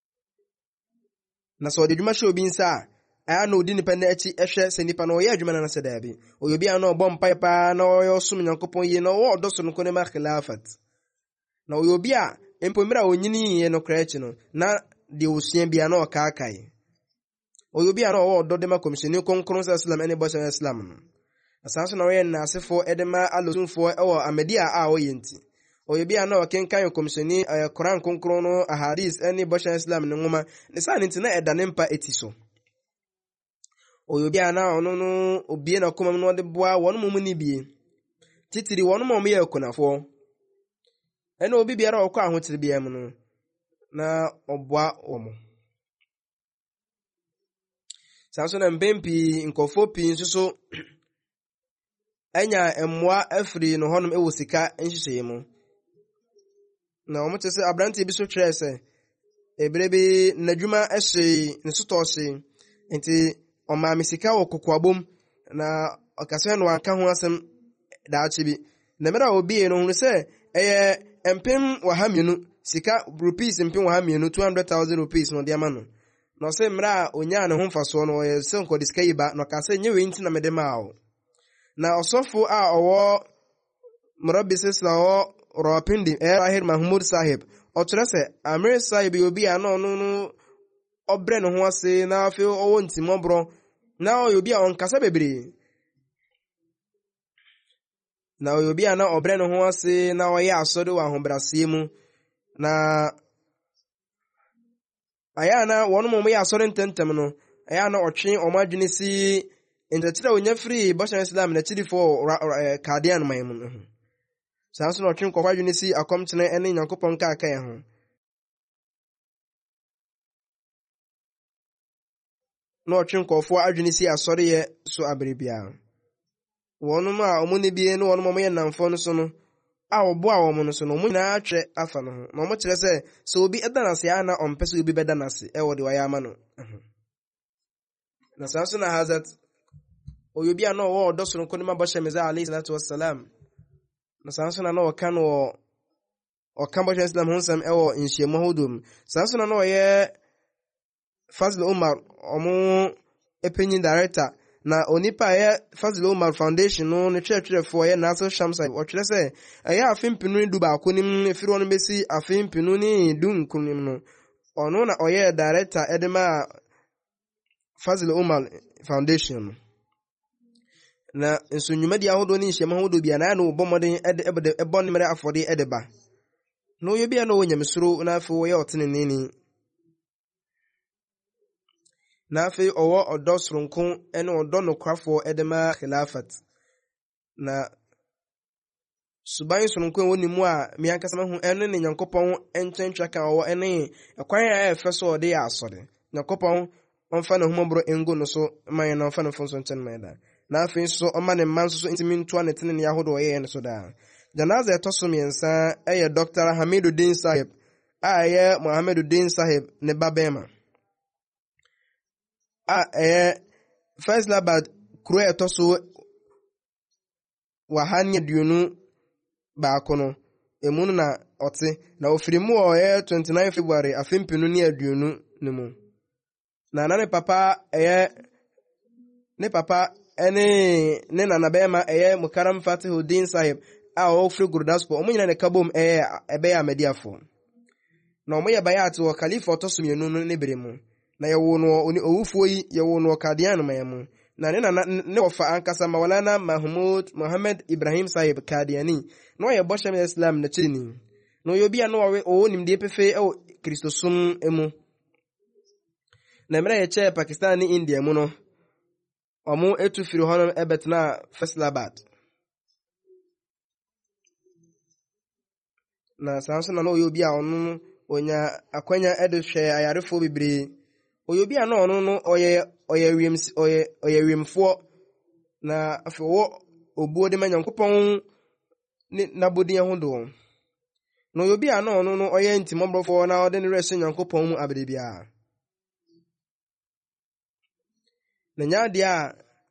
Na sɛ ɔde adwuma hyɛ obi nsa a ɛyɛ na odi nipa na akyi ɛhwɛ sɛ nipa na ɔyɛ adwuma na sɛ daabi. Ɔyɛ obi a na ɔbɔ mpae paa na ɔyɛ ɔsom Nyankopɔn yie na ɔwɔ ɔdɔ so no ne ma khilafat. Na ɔyɛ obi a mpomira a onyini yie no kra akyi no na deɛ osua bia na ɔkaakae. Ɔyɛ obi a na ɔwɔ ɔdɔ de ma komishini konkron sɛ Islam ɛne bɔhyɛ Islam no. Asanso na ɔyɛ nnasefo ɛde ma alosumfoɔ ɛwɔ Ahmadiyya a ɔyɛ nti. Ɔyɛ obi a na ɔkenkan komishini Quran konkron no ahadis ɛne bɔhyɛ Islam ne nwoma ne saa ne nti na ɛda ne mpa eti so. Ɔyɛ obi a na ɔno no obie na kɔmam no ɔde boa wɔn mu ni bie. Titiri wɔn mu yɛ kunafoɔ. Ɛna obi biara ɔkɔ ahotiri bia mu no na ɔboa wɔn. Sanso na mpempi nkɔfo pii nso so anya mmoa afiri no hɔnom ɛwɔ sika nhyehyɛ mu. Na wɔn te sɛ abrante bi so twɛrɛ sɛ ebere bi n'adwuma ɛhyɛ ne sotɔ hyɛ nti ɔmaa me sika wɔ kokoabom na ɔkasa no anka ho asɛm daakye bi. Na mmerɛ a obi no hu sɛ ɛyɛ mpem wɔ ha mmienu sika rupees mpem wɔ ha mmienu 200,000 rupees no de ama no. Na ɔsɛ mmerɛ a onyaa ne ho mfasoɔ no ɔyɛ sɛ nkɔde sika yi ba na ɔka sɛ nyɛ wei nti na mede maa wo. Na ɔsɔfo a ɔwɔ Murabbis na ɔwɔ Rawalpindi Tahir Mahmud Sahib ɔkyerɛ sɛ Amir Sahib yɛ obi a na ɔno no ɔbrɛ ne ho ase na afei ɔwɔ ntimɔborɔ na ɔyɛ obi a ɔnkasa bebree. Na ɔyɛ obi a na ɔbrɛ ne ho ase na ɔyɛ asɔre wɔ ahobrɛaseɛ mu. Na aya na wɔn mu yɛ asɔre ntɛntɛm no aya na ɔtwe ɔmo adwene si ntakyerɛ onya firi bɔhyɛ Islam na kyidifo Kadian man mu no. Saa nso na ɔtwe nkɔkɔ adwene si akɔmkyene ɛne Nyankopɔn kaakae ho. Na ɔtwe nkɔfoɔ adwene si asɔreyɛ so abere biara. Wɔn a ɔmo ne bie ne wɔn mo yɛ namfo no so no a ɔboa wɔn no so no ɔmo nyinaa atwɛ afa no ho. Na ɔmo kyerɛ sɛ obi ɛda n'ase a na ɔmpɛ sɛ obi bɛda n'ase ɛwɔ de wɔyɛ ama no. Na saa nso na Hazrat ɔyɛ obi a na ɔwɔ ɔdɔ soronko ne ma bɔhyɛ Meza alayhi salatu wassalam. Na saa nso na ɔka no ɔka bɔhyɛ Islam ho nsɛm ɛwɔ nhyiamu ahodoɔ mu. Saa nso na ɔyɛ Fazil Umar ɔmo epenyin director na onipa ɛyɛ Fazil Umar Foundation no ne twɛtwɛfoɔ ɛyɛ Nasir Shamsa ɔtwerɛ sɛ ɛyɛ afempinu ne du baako nim efiri wɔn besi afempinu ne du nkronim no ɔno na ɔyɛ director ɛde ma Fazil Umar Foundation no. Na nso nnwumadi ahodoɔ ne nhyiamu ahodoɔ bia na no bɔ mmɔden ɛde ɛbɔ ne mmerɛ afɔde ɛde ba. Na ɔyɛ bia na ɔwɔ nyamesuro na afei ɔyɛ ɔteneneni. Na afei ɔwɔ ɔdɔ soronko ɛne ɔdɔ nokwafoɔ ɛde ma khilafat. Na suban soronko ɛwɔ ne mu a meankasa mahu ɛne ne Nyankopɔn ɛnkyɛntwa kan ɔwɔ ɛne ɛkwan a ɛfɛ so ɔde yɛ asɔre. Nyankopɔn ɔmfa ne homɔborɔ ɛngu no so ma yɛn na ɔmfa ne mfonso nkyɛn ma yɛn da. Na afei nso ɔma ne mma nso ntimi ntoa ne tene ne ahodoɔ ɔyɛ no so daa. Janaza ɛtɔ so mmiɛnsa ɛyɛ Dr. Hamiduddin Sahib a ɛyɛ Muhammaduddin Sahib ne ba bɛrima. A ɛyɛ Faisalabad kuro ɛtɔ so wahanya duonu baako no emu no na ɔte na ofiri mu ɔyɛ 29 February afempinu ne aduonu ne mu. Na ne papa ɛyɛ ne papa ɛne ne nana bɛrima ɛyɛ Mukarram Fatihuddin Sahib a ofre Gurudaspo omo nyina ne kabom ebe ya mediafo na omo ye bayat wo khalifa otosumienu no ne bere mu na yewo no owufo yi yewo no Kadian mayemu na ne ofa ankasa Maulana Mahmud Muhammad Ibrahim Sahib Kadiani no ye boshem Islam na chini no yobia no wo nimde pefe Kristosum emu na mera ye che Pakistan ni India mu no omo etufiri hono ebetna Faisalabad na sanso na no yobia onu onya akwanya edhwe ayarefo bebre oyobia na onu no oye wiemfo na afewo obuo de manyankopon na bodin ho do no oyobia na onu no oye ntimobrofo na ode ne rese nyankopon mu abedebia na nyaade a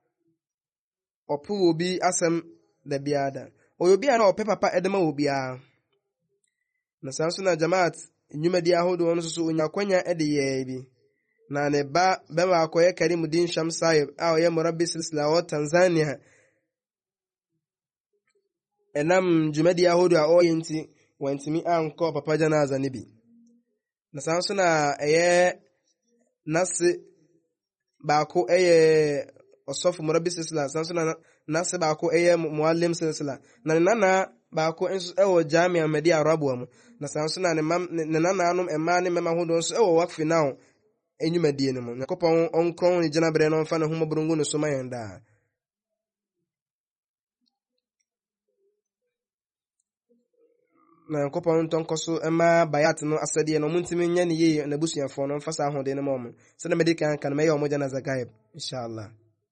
opu obi asem da biada oyobia na opepapa edema obia na sanso na jamaat nyumadi ahodo ono so onyakwanya edeye bi na ne ba bema akoye Karimuddin Sham Sahib awoye Murabbi silsila wa Tanzania enam jumadi ahodo a oyenti wantimi anko papa janaza ne bi na sanso na nase baako osofu Murabbi silsila sanso na nase baako muallim silsila na nana baako enso ewo Jamia Ahmadiyya Arabu mu na sanso na ne nana anum ema ne mema hodo nso ewo wakfi now enyumadie ne mu yakopon onkron ne gina bere no mfa ne homobrungu ne so mayenda na yakopon tonkoso ema bayat no asade no muntimi nya ne ye na busuafo no mfa sa hode ne mom se na medikan kan meyo mo jana zagaib inshallah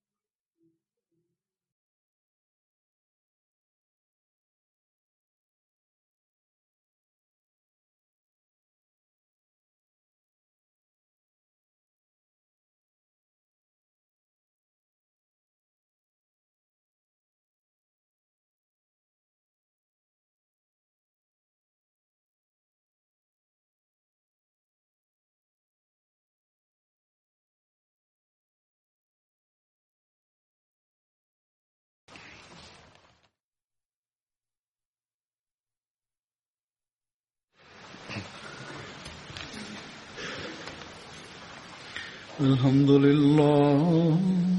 الحمد لله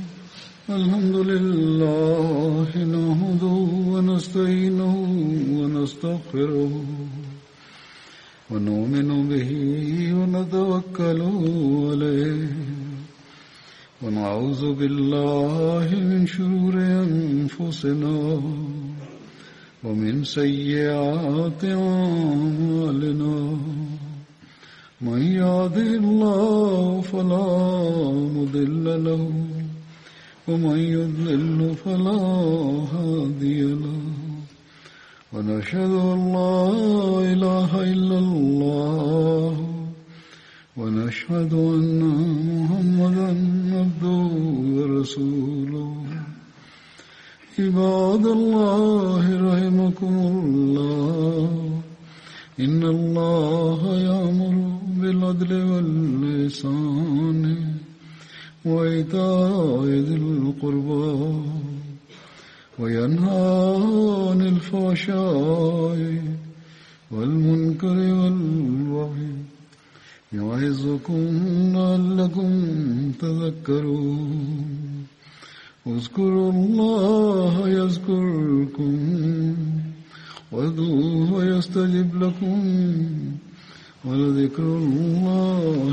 نحمده ونستعينه ونستغفره ونؤمن به ونتوكل عليه ونعوذ بالله من شرور أنفسنا ومن سيئات أعمالنا من يهده الله فلا مضل له ومن يضلل فلا هادي له ونشهد أن لا إله إلا الله ونشهد أن محمدا عبده ورسوله عباد الله رحمكم الله إن الله يأمر بالعدل والإحسان وإيتاء ذي القربى وينهى عن الفحشاء والمنكر والبغي يعظكم لعلكم تذكرون اذكروا الله يذكركم وادعوه يستجب لكم ولذكر الله